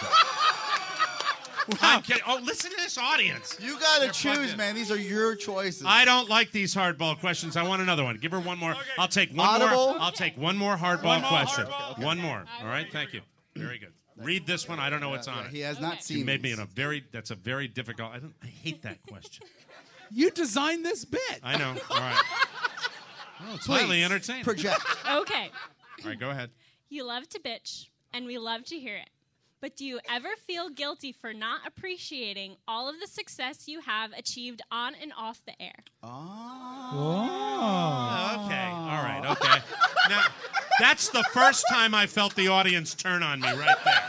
I'm kidding. Oh, listen to this audience. You got to They're plugged choose, in. man. These are your choices. I don't like these hardball questions. I want another one. Give her one more. I'll take one Audible? more. I'll take one more hardball One more question. hardball, okay. One more. All right. Thank you. Very good. Read this one. I don't know what's on Yeah, it. he has not seen. You made me these. in a very. That's a very difficult. I don't. I hate that question. You designed this bit. I know. All right. Well, it's highly Please, entertaining. Project. Okay. All right. Go ahead. You love to bitch, and we love to hear it. But do you ever feel guilty for not appreciating all of the success you have achieved on and off the air? Oh. Okay. All right. Okay. Now, that's the first time I felt the audience turn on me right there.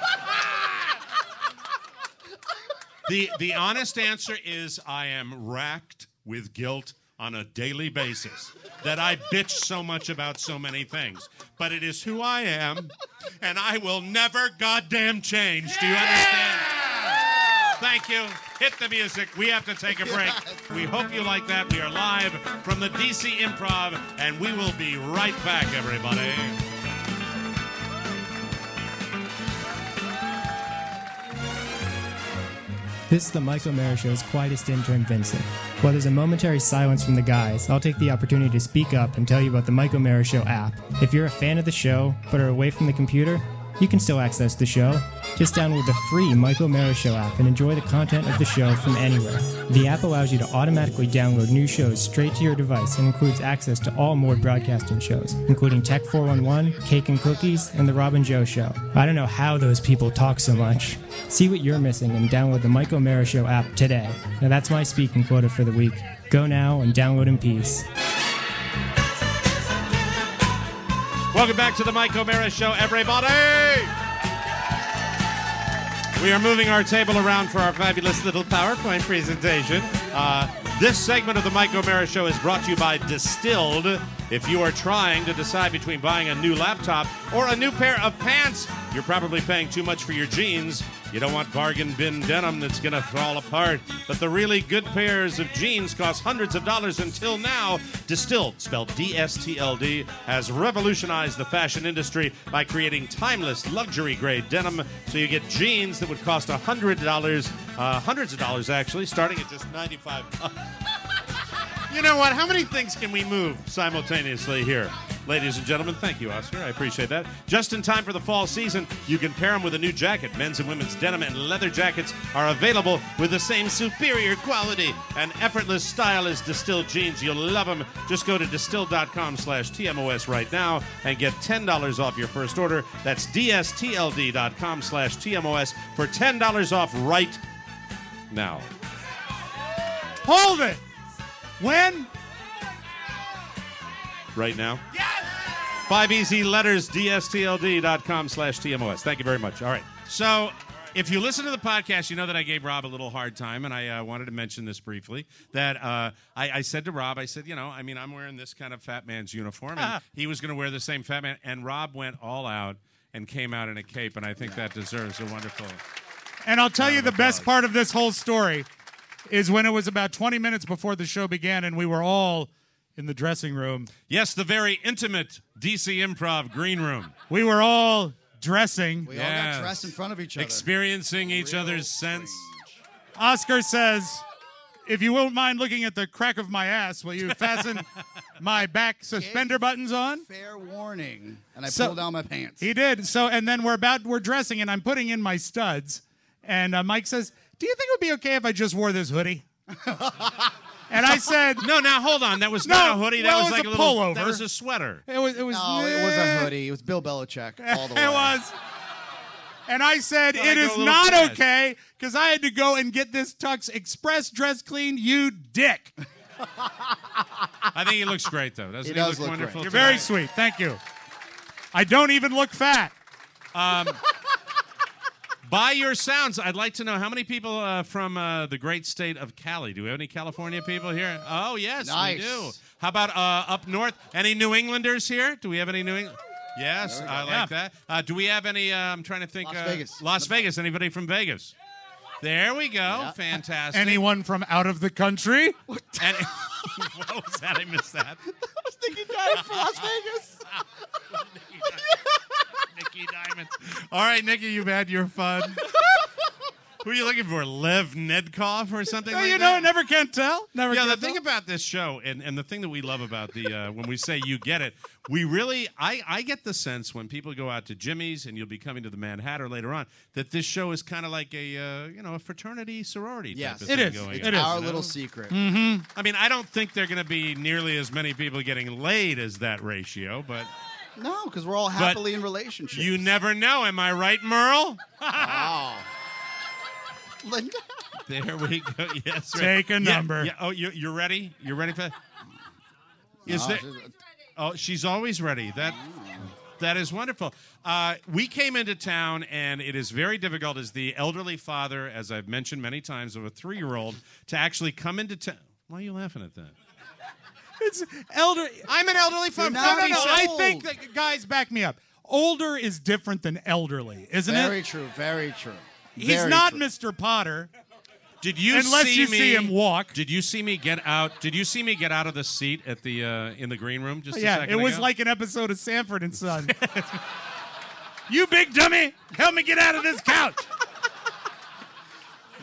The the honest answer is I am racked with guilt on a daily basis that I bitch so much about so many things. But it is who I am, and I will never goddamn change. Do you understand? Thank you. Hit the music. We have to take a break. We hope you like that. We are live from the D C Improv, and we will be right back, everybody. This is the Mike O'Mara Show's quietest intern, Vincent. While there's a momentary silence from the guys, I'll take the opportunity to speak up and tell you about the Mike O'Mara Show app. If you're a fan of the show, but are away from the computer, you can still access the show. Just download the free Mike O'Mara Show app and enjoy the content of the show from anywhere. The app allows you to automatically download new shows straight to your device and includes access to all Mord Broadcasting shows, including Tech four one one, Cake and Cookies, and The Rob and Joe Show. I don't know how those people talk so much. See what you're missing and download the Mike O'Mara Show app today. Now that's my speaking quota for the week. Go now and download in peace. Welcome back to the Mike O'Mara Show, everybody! We are moving our table around for our fabulous little PowerPoint presentation. Uh, this segment of the Mike O'Mara Show is brought to you by Distilled. If you are trying to decide between buying a new laptop or a new pair of pants, you're probably paying too much for your jeans. You don't want bargain bin denim that's going to fall apart. But the really good pairs of jeans cost hundreds of dollars until now. Distilled, spelled D S T L D, has revolutionized the fashion industry by creating timeless luxury-grade denim. So you get jeans that would cost one hundred dollars, uh, hundreds of dollars actually, starting at just ninety-five dollars. You know what? How many things can we move simultaneously here? Ladies and gentlemen, thank you, Oscar. I appreciate that. Just in time for the fall season, you can pair them with a new jacket. Men's and women's denim and leather jackets are available with the same superior quality and effortless style as Distilled jeans. You'll love them. Just go to distilled.com slash TMOS right now and get ten dollars off your first order. That's dstld.com slash TMOS for ten dollars off right now. Hold it! When? Right now? Yes! Five easy letters, dstld.com slash TMOS. Thank you very much. All right. So if you listen to the podcast, you know that I gave Rob a little hard time, and I uh, wanted to mention this briefly, that uh, I, I said to Rob, I said, you know, I mean, I'm wearing this kind of fat man's uniform, and he was going to wear the same fat man, and Rob went all out and came out in a cape, and I think that deserves a wonderful... And I'll tell you the best part of this whole story is when it was about twenty minutes before the show began and we were all in the dressing room. Yes, the very intimate D C Improv green room. We were all dressing. We all got dressed in front of each other. Experiencing each other's sense. Oscar says, if you won't mind looking at the crack of my ass, will you fasten my back suspender buttons on? Fair warning. And I So- pulled down my pants. He did. So, and then we're about, we're dressing and I'm putting in my studs. And uh, Mike says, do you think it would be okay if I just wore this hoodie? And I said, no, now hold on. That was No, not a hoodie. That well, was it was like a a little pullover. That was a sweater. It was, it was, No, it was a hoodie. It was Bill Belichick all the way. It was. And I said, Thought I'd it go a is little not fast. okay because I had to go and get this tux express dress cleaned, you dick. I think he looks great, though. Doesn't He he, does look look wonderful? You're today? very sweet. Thank you. I don't even look fat. Um, by your sounds, I'd like to know how many people uh, from uh, the great state of Cali. Do we have any California people here? Oh, yes, Nice. we do. How about uh, up north? Any New Englanders here? Do we have any New England? Yes, I like Yeah. that. Uh, do we have any, uh, I'm trying to think. Las uh, Vegas. Las Vegas. Anybody from Vegas? There we go. Fantastic. Anyone from out of the country? And, what was that? I missed that. I was thinking died for Las Vegas. Nikki Diamond. All right, Nikki, you've had your fun. Who are you looking for? Lev Nedkov or something No, like you that? know, never can tell. Never Yeah, can the tell. thing about this show, and, and the thing that we love about the uh, when we say you get it, we really, I, I get the sense when people go out to Jimmy's, and you'll be coming to the Mad Hatter later on, that this show is kind of like a uh, you know a fraternity sorority type Yes. of It thing is. going It on. is. Our you know? little secret. Mm-hmm. I mean, I don't think they're going to be nearly as many people getting laid as that ratio, but No, because we're all happily in relationships. you never know. Am I right, Merle? Wow. Linda? There we go. Yes. Right. Take a Yeah, number. Yeah. Oh, you, you're ready? You're ready for? Is No, there? she's- Oh, she's always ready. That. That is wonderful. Uh, we came into town, and it is very difficult as the elderly father, as I've mentioned many times, of a three-year-old, to actually come into town. Why are you laughing at that? It's elder. I'm an elderly father. No, no, no. fifty-seven. I think that, guys, back me up. Older is different than elderly, isn't Very it? true. Very true. He's Very not true. Mister Potter. Did you Unless see you me, see him walk. Did you see me get out? Did you see me get out of the seat at the uh, in the green room just a Yeah, second it was ago? like an episode of Sanford and Son. You big dummy, help me get out of this couch.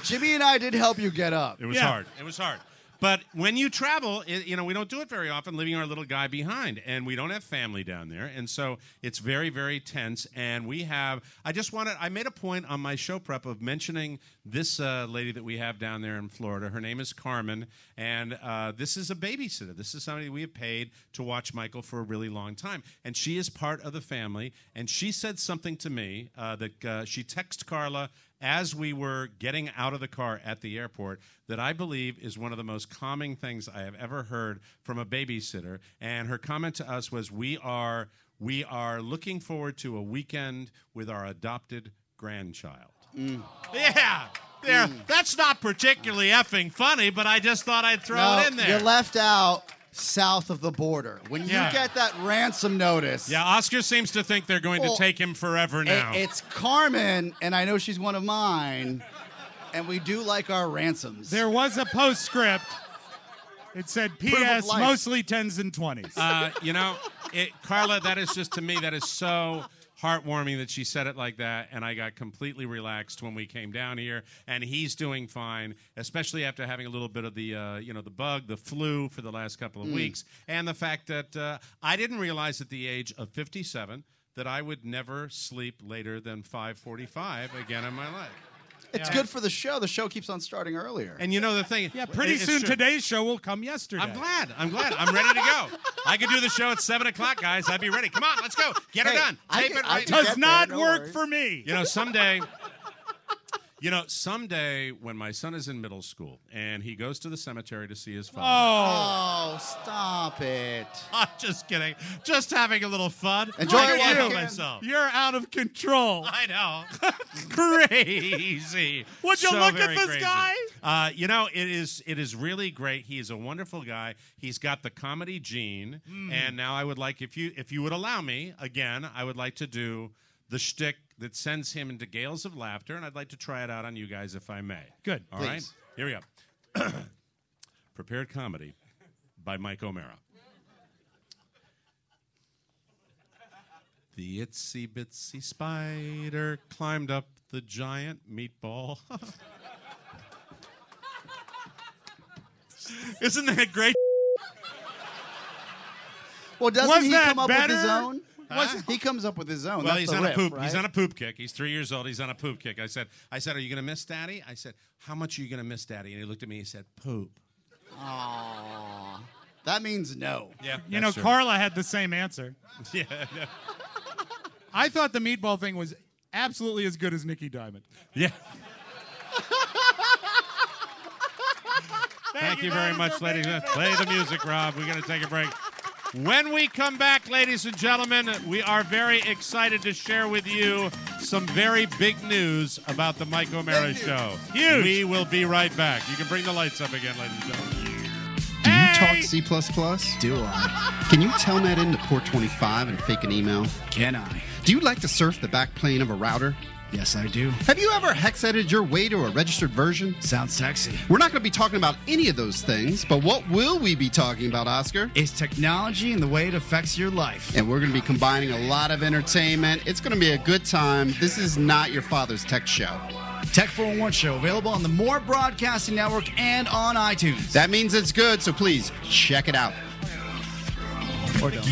Jimmy and I did help you get up. It was Yeah. hard. It was hard. But when you travel, it, you know, we don't do it very often, leaving our little guy behind. And we don't have family down there. And so it's very, very tense. And we have, I just wanted, I made a point on my show prep of mentioning this uh, lady that we have down there in Florida. Her name is Carmen. And uh, this is a babysitter. This is somebody we have paid to watch Michael for a really long time. And she is part of the family. And she said something to me uh, that uh, she texted Carla as we were getting out of the car at the airport that I believe is one of the most calming things I have ever heard from a babysitter. And her comment to us was, we are we are looking forward to a weekend with our adopted grandchild. Mm. Yeah, there. That's not particularly effing funny, but I just thought I'd throw No, it in there. You left out south of the border. When you Yeah. get that ransom notice. Yeah, Oscar seems to think they're going Well, to take him forever now. It- it's Carmen, and I know she's one of mine, and we do like our ransoms. There was a postscript. It said, P Proof of S life. mostly tens and twenties. Uh, you know, it, Carla, that is just, to me, that is so heartwarming that she said it like that, and I got completely relaxed when we came down here, and he's doing fine, especially after having a little bit of the, uh, you know, the bug, the flu for the last couple of Mm. weeks, and the fact that uh, I didn't realize at the age of fifty-seven that I would never sleep later than five forty-five again in my life. It's good for the show. The show keeps on starting earlier. And you know the thing. Yeah, pretty it's soon true. today's show will come yesterday. I'm glad. I'm glad. I'm ready to go. I could do the show at seven o'clock, guys. I'd be ready. Come on, let's go. Get Hey, her done. I Tape can- it I right can now. Does not work for me. You know, someday, you know, someday when my son is in middle school and he goes to the cemetery to see his father. Oh, stop it. I'm just kidding. Just having a little fun. Enjoy I it while can't you help can. myself. You're out of control. I know. Crazy. Would you So look at very this crazy. guy? Uh, you know, it is it is really great. He is a wonderful guy. He's got the comedy gene. Mm. And now I would like, if you if you would allow me, again, I would like to do the shtick that sends him into gales of laughter, and I'd like to try it out on you guys if I may. Good. All right? Please. Here we go. Prepared comedy by Mike O'Mara. The itsy bitsy spider climbed up the giant meatball. Isn't that great? Well, doesn't Was he that come up with his better? own? Huh? He comes up with his own. Well, That's he's the on riff, a poop. right? He's on a poop kick. He's three years old. He's on a poop kick. I said, I said, "Are you going to miss Daddy?" I said, "How much are you going to miss Daddy?" And he looked at me. He said, "Poop." Aw. That means no. Yeah, You know, that's true. Carla had the same answer. Yeah. no. I thought the meatball thing was absolutely as good as Nicky Diamond. Yeah. Thank you very much, ladies and gentlemen. Play the music, Rob. We're going to take a break. When we come back, ladies and gentlemen, we are very excited to share with you some very big news about the Mike O'Mara Show. Huge. We will be right back. You can bring the lights up again, ladies and gentlemen. Do you talk C plus plus? Do I? Can you telnet into port twenty-five and fake an email? Can I? Do you like to surf the backplane of a router? Yes, I do. Have you ever hex-edited your way to a registered version? Sounds sexy. We're not going to be talking about any of those things, but what will we be talking about, Oscar? It's technology and the way it affects your life. And we're going to be combining a lot of entertainment. It's going to be a good time. This is not your father's tech show. Tech four one one Show, available on the More Broadcasting Network and on iTunes. That means it's good, so please check it out. Or don't.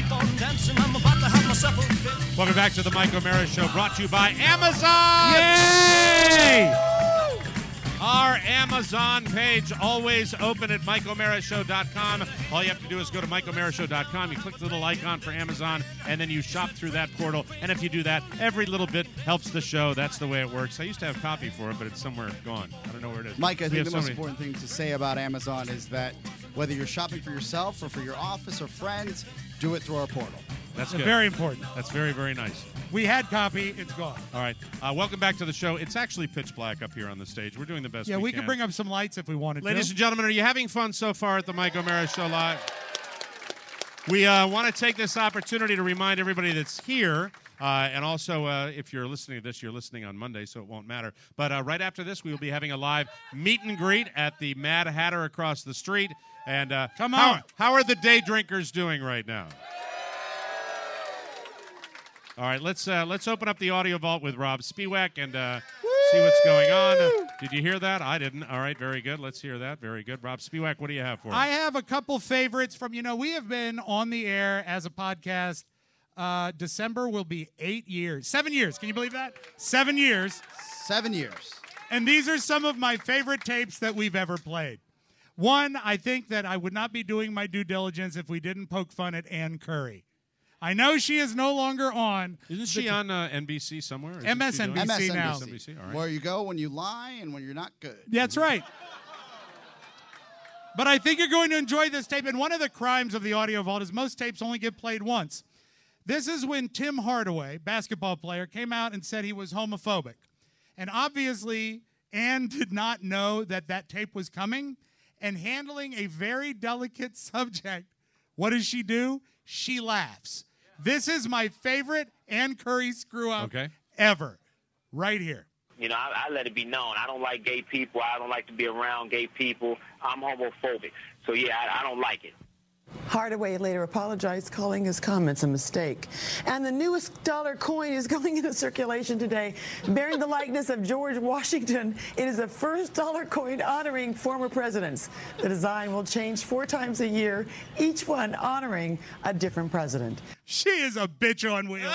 Welcome back to the Mike O'Mara Show, brought to you by Amazon. Yay! Our Amazon page, always open at Mike O'Mara Show dot com. All you have to do is go to Mike O'Mara Show dot com. You click the little icon for Amazon, and then you shop through that portal. And if you do that, every little bit helps the show. That's the way it works. I used to have copy for it, but it's somewhere gone. I don't know where it is. Mike, I We think have the so most many- important thing to say about Amazon is that whether you're shopping for yourself or for your office or friends, do it through our portal. That's good. Very important. That's very, very nice. We had copy. It's gone. All right. Uh, welcome back to the show. It's actually pitch black up here on the stage. We're doing the best Yeah, we, we can. could bring up some lights if we wanted Ladies to. and gentlemen, are you having fun so far at the Mike O'Mara Show Live? We uh, want to take this opportunity to remind everybody that's here, uh, and also uh, if you're listening to this, you're listening on Monday, so it won't matter. But uh, right after this, we will be having a live meet and greet at the Mad Hatter across the street. And uh, Come how, on. how are the day drinkers doing right now? All right, let's uh, let's open up the audio vault with Rob Spiewak and uh, see what's going on. Did you hear that? I didn't. All right, very good. Let's hear that. Very good. Rob Spiewak, what do you have for us? I have a couple favorites from, you know, we have been on the air as a podcast. Uh, December will be eight years. Seven years. Can you believe that? Seven years. Seven years. And these are some of my favorite tapes that we've ever played. One, I think that I would not be doing my due diligence if we didn't poke fun at Ann Curry. I know she is no longer on. Isn't she the, on uh, N B C somewhere? Isn't M S N B C now. now. M S N B C. All right. Where you go when you lie and when you're not good. That's right. But I think you're going to enjoy this tape. And one of the crimes of the Audio Vault is most tapes only get played once. This is when Tim Hardaway, basketball player, came out and said he was homophobic. And obviously, Ann did not know that that tape was coming. And handling a very delicate subject, what does she do? She laughs. This is my favorite Ann Curry screw-up okay. ever. Right here. You know, I, I let it be known. I don't like gay people. I don't like to be around gay people. I'm homophobic. So, yeah, I, I don't like it. Hardaway later apologized, calling his comments a mistake. And the newest dollar coin is going into circulation today, bearing the likeness of George Washington. It is the first dollar coin honoring former presidents. The design will change four times a year, each one honoring a different president. She is a bitch on wheels.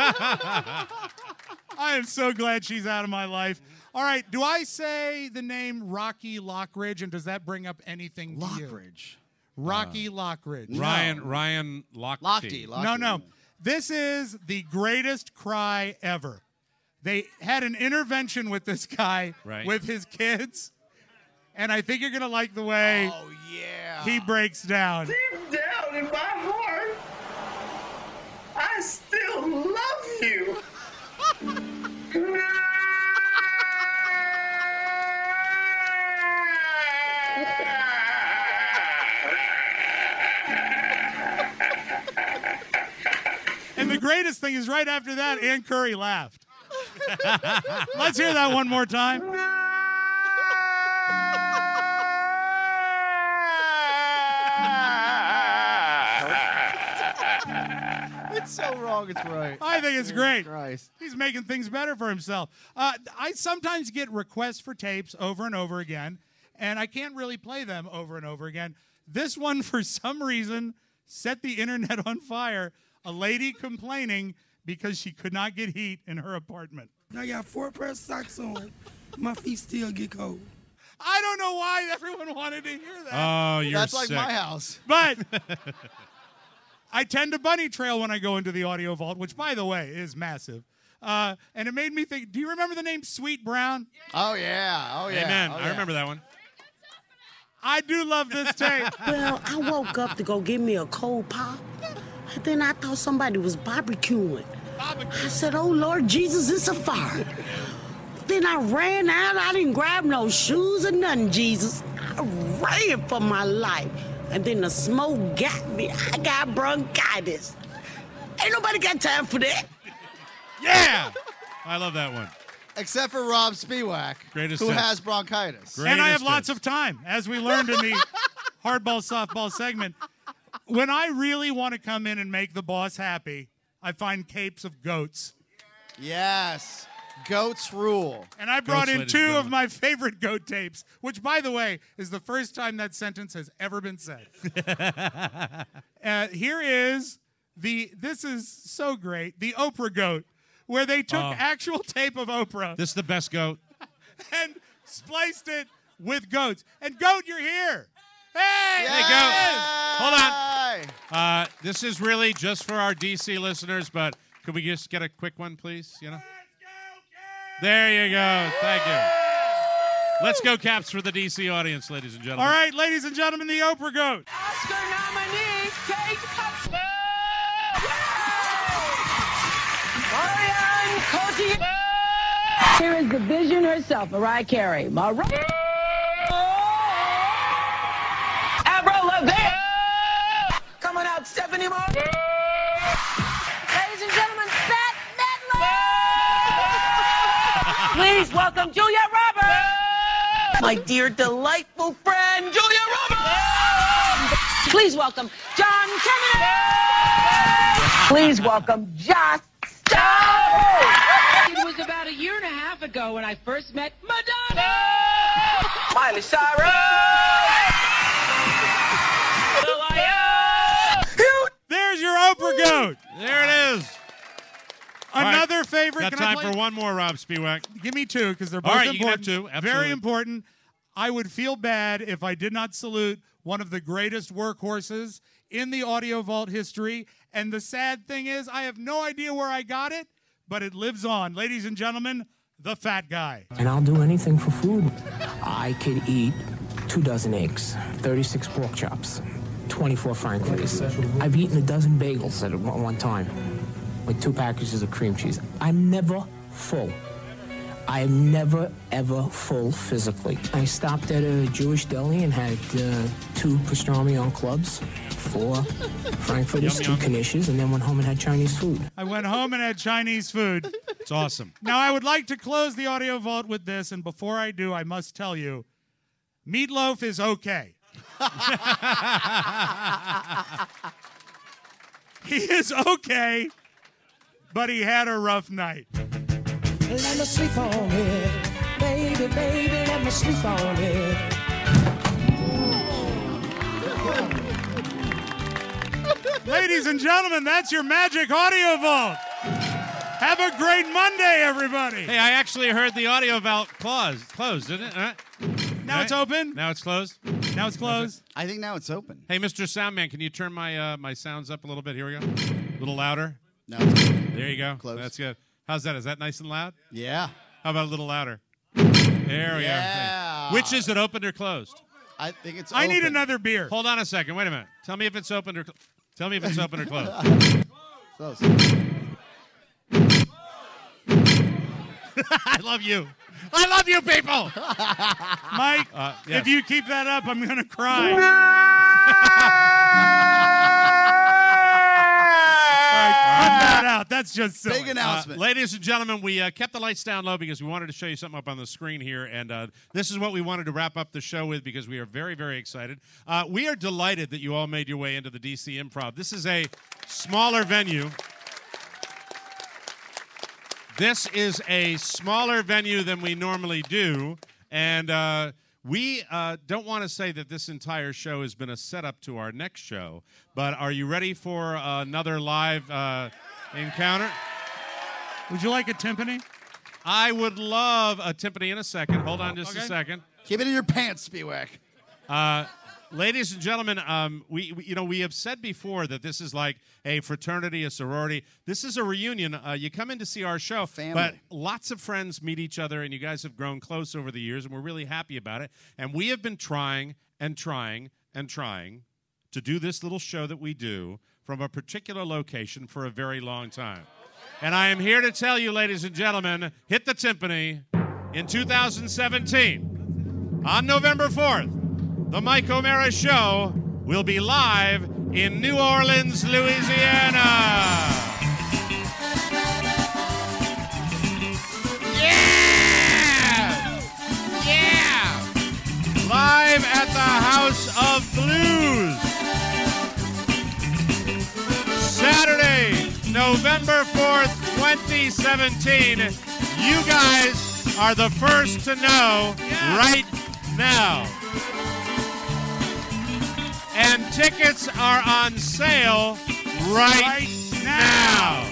I am so glad she's out of my life. All right, do I say the name Rocky Lockridge, and does that bring up anything to you? Lockridge. Rocky uh, Lockridge. Ryan no. Ryan Lochte. Lochte. No, no. This is the greatest cry ever. They had an intervention with this guy right. with his kids, and I think you're going to like the way oh, yeah. he breaks down. Deep down in my heart, I still love you. And the greatest thing is right after that, Ann Curry laughed. Let's hear that one more time. It's so wrong, it's right. I think it's great. Christ. He's making things better for himself. Uh, I sometimes get requests for tapes over and over again, and I can't really play them over and over again. This one, for some reason, set the internet on fire. A lady complaining because she could not get heat in her apartment. I got four pairs of socks on. My feet still get cold. I don't know why everyone wanted to hear that. Oh, you're That's sick. like my house. But I tend to bunny trail when I go into the Audio Vault, which, by the way, is massive. Uh, and it made me think, do you remember the name Sweet Brown? Oh, yeah. Oh, yeah. Amen. Oh, I yeah. remember that one. I do love this tape. Well, I woke up to go get me a cold pop. And then I thought somebody was barbecuing. I said, oh, Lord Jesus, it's a fire. Then I ran out. I didn't grab no shoes or nothing, Jesus. I ran for my life. And then the smoke got me. I got bronchitis. Ain't nobody got time for that. Yeah! I love that one. Except for Rob Spiewak, Greatest who hits. has bronchitis. And I have Greatest lots hits. of time, as we learned in the hardball, softball segment. When I really want to come in and make the boss happy, I find capes of goats. Yes. Goats rule. And I brought Goats, in ladies two and of gentlemen. my favorite goat tapes, which, by the way, is the first time that sentence has ever been said. uh, here is the, this is so great, the Oprah goat, where they took Oh. actual tape of Oprah This is the best goat. and spliced it with goats. And goat, you're here. Hey! Hey, goat. Hold on. Uh, this is really just for our D C listeners, but could we just get a quick one, please? You know. There you go. Thank you. Let's go, Caps, for the D C audience, ladies and gentlemen. All right, ladies and gentlemen, the Oprah goat. Oscar nominee Kate Hudson. Marianne Cotillard. Here is the vision herself, Mariah Carey. Mariah. Avril Lavigne. Coming out, Stephanie Moore. Ladies and gentlemen, Bette Midler. Please welcome Julia Roberts. My dear, delightful friend, Julia Roberts. Please welcome John Kennedy. Please welcome Joss Stone. was about a year and a half ago when I first met Madonna! Miley Cyrus! There's your Oprah goat. There it is. Another All right. favorite. Got Can time I play? for one more, Rob Spiewak. Give me two because they're both All right, important. you can have two. Absolutely. Very important. I would feel bad if I did not salute one of the greatest workhorses in the Audio Vault history. And the sad thing is, I have no idea where I got it, but it lives on. Ladies and gentlemen, the Fat Guy. And I'll do anything for food. I could eat two dozen eggs, thirty-six pork chops, twenty-four frankfurters. I've eaten a dozen bagels at one time, with two packages of cream cheese. I'm never full. I'm never, ever full physically. I stopped at a Jewish deli and had uh, two pastrami on clubs, four frankfurters, two knishes, and then went home and had Chinese food. I went home and had Chinese food. It's awesome. Now, I would like to close the Audio Vault with this, and before I do, I must tell you, Meatloaf is okay. He is okay, but he had a rough night. Let me sleep on it. Baby, baby, let me sleep on it. Ladies and gentlemen, that's your Magic Audio Vault. Have a great Monday, everybody. Hey, I actually heard the Audio Vault closed, closed, didn't it? All right. Now All it's right. open. Now it's closed. Now it's closed. I think now it's open. Hey, Mister Soundman, can you turn my uh, my sounds up a little bit? Here we go. A little louder. No. It's open. There you go. Close. That's good. How's that? Is that nice and loud? Yeah. How about a little louder? There we Yeah. go. Which is it, opened or closed? I think it's I need open. another beer. Hold on a second. Wait a minute. Tell me if it's open or cl- tell me if it's open or closed. Close. I love you. I love you, people. Mike, Uh, yes. if you keep that up, I'm going to cry. All right, cut that out. That's just silly. Big announcement. Uh, ladies and gentlemen, we uh, kept the lights down low because we wanted to show you something up on the screen here, and uh, this is what we wanted to wrap up the show with because we are very, very excited. Uh, we are delighted that you all made your way into the D C Improv. This is a smaller venue. This is a smaller venue than we normally do, and uh, we uh, don't want to say that this entire show has been a setup to our next show, but are you ready for another live uh, encounter? Would you like a timpani? I would love a timpani in a second. Hold on just Okay. a second. Keep it in your pants, Spiewak. Uh, ladies and gentlemen, um, we, we you know we have said before that this is like a fraternity, a sorority. This is a reunion. Uh, you come in to see our show, Family. but lots of friends meet each other, and you guys have grown close over the years, and we're really happy about it. And we have been trying and trying and trying to do this little show that we do from a particular location for a very long time. And I am here to tell you, ladies and gentlemen, hit the timpani. In two thousand seventeen, on November fourth, the Mike O'Mara Show will be live in New Orleans, Louisiana. Yeah! Yeah! Live at the House of Blues. Saturday, November fourth, twenty seventeen. You guys are the first to know right now. And tickets are on sale right, now.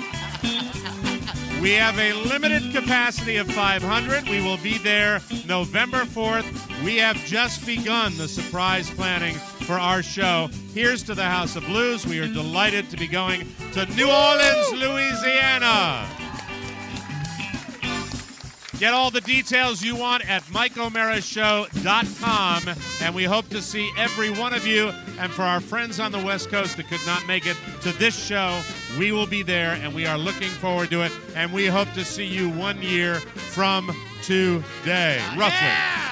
We have a limited capacity of five hundred. We will be there November fourth. We have just begun the surprise planning for our show. Here's to the House of Blues. We are delighted to be going to New Orleans, Louisiana. Get all the details you want at mike o'mara show dot com, and we hope to see every one of you. And for our friends on the West Coast that could not make it to this show, we will be there, and we are looking forward to it. And we hope to see you one year from today, roughly.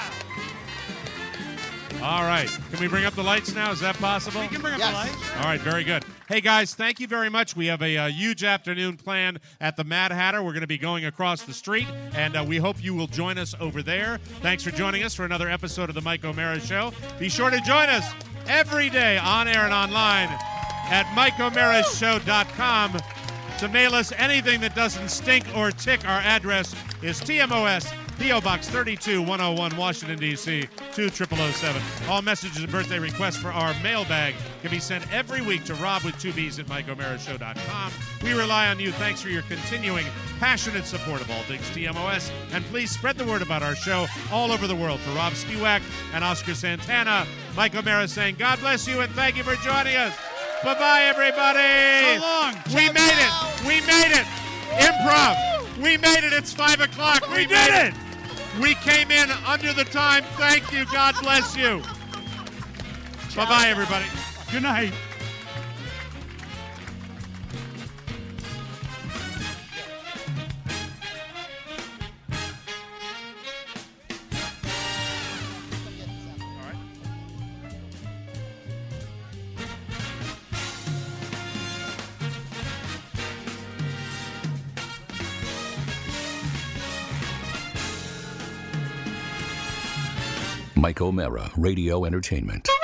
All right. Can we bring up the lights now? Is that possible? We can bring up Yes. the lights. All right, very good. Hey, guys, thank you very much. We have a, uh huge afternoon planned at the Mad Hatter. We're going to be going across the street, and uh, we hope you will join us over there. Thanks for joining us for another episode of the Mike O'Mara Show. Be sure to join us every day on air and online at mike o'mara show dot com. to mail us anything that doesn't stink or tick. Our address is T M O S, P O. Box thirty-two one oh one, Washington, D C two zero zero zero seven. All messages and birthday requests for our mailbag can be sent every week to Rob with two B's at Mike O'Mara Show dot com. We rely on you. Thanks for your continuing passionate support of all things T M O S. And please spread the word about our show all over the world. For Rob Spiewak and Oscar Santana, Mike O'Mara saying God bless you and thank you for joining us. Bye-bye, everybody. So long. We made it. We made it. Improv. We made it. It's five o'clock. We, We made did it. We came in under the time. Thank you. God bless you. Bye-bye, everybody. Good night. Mike O'Mara, Radio Entertainment.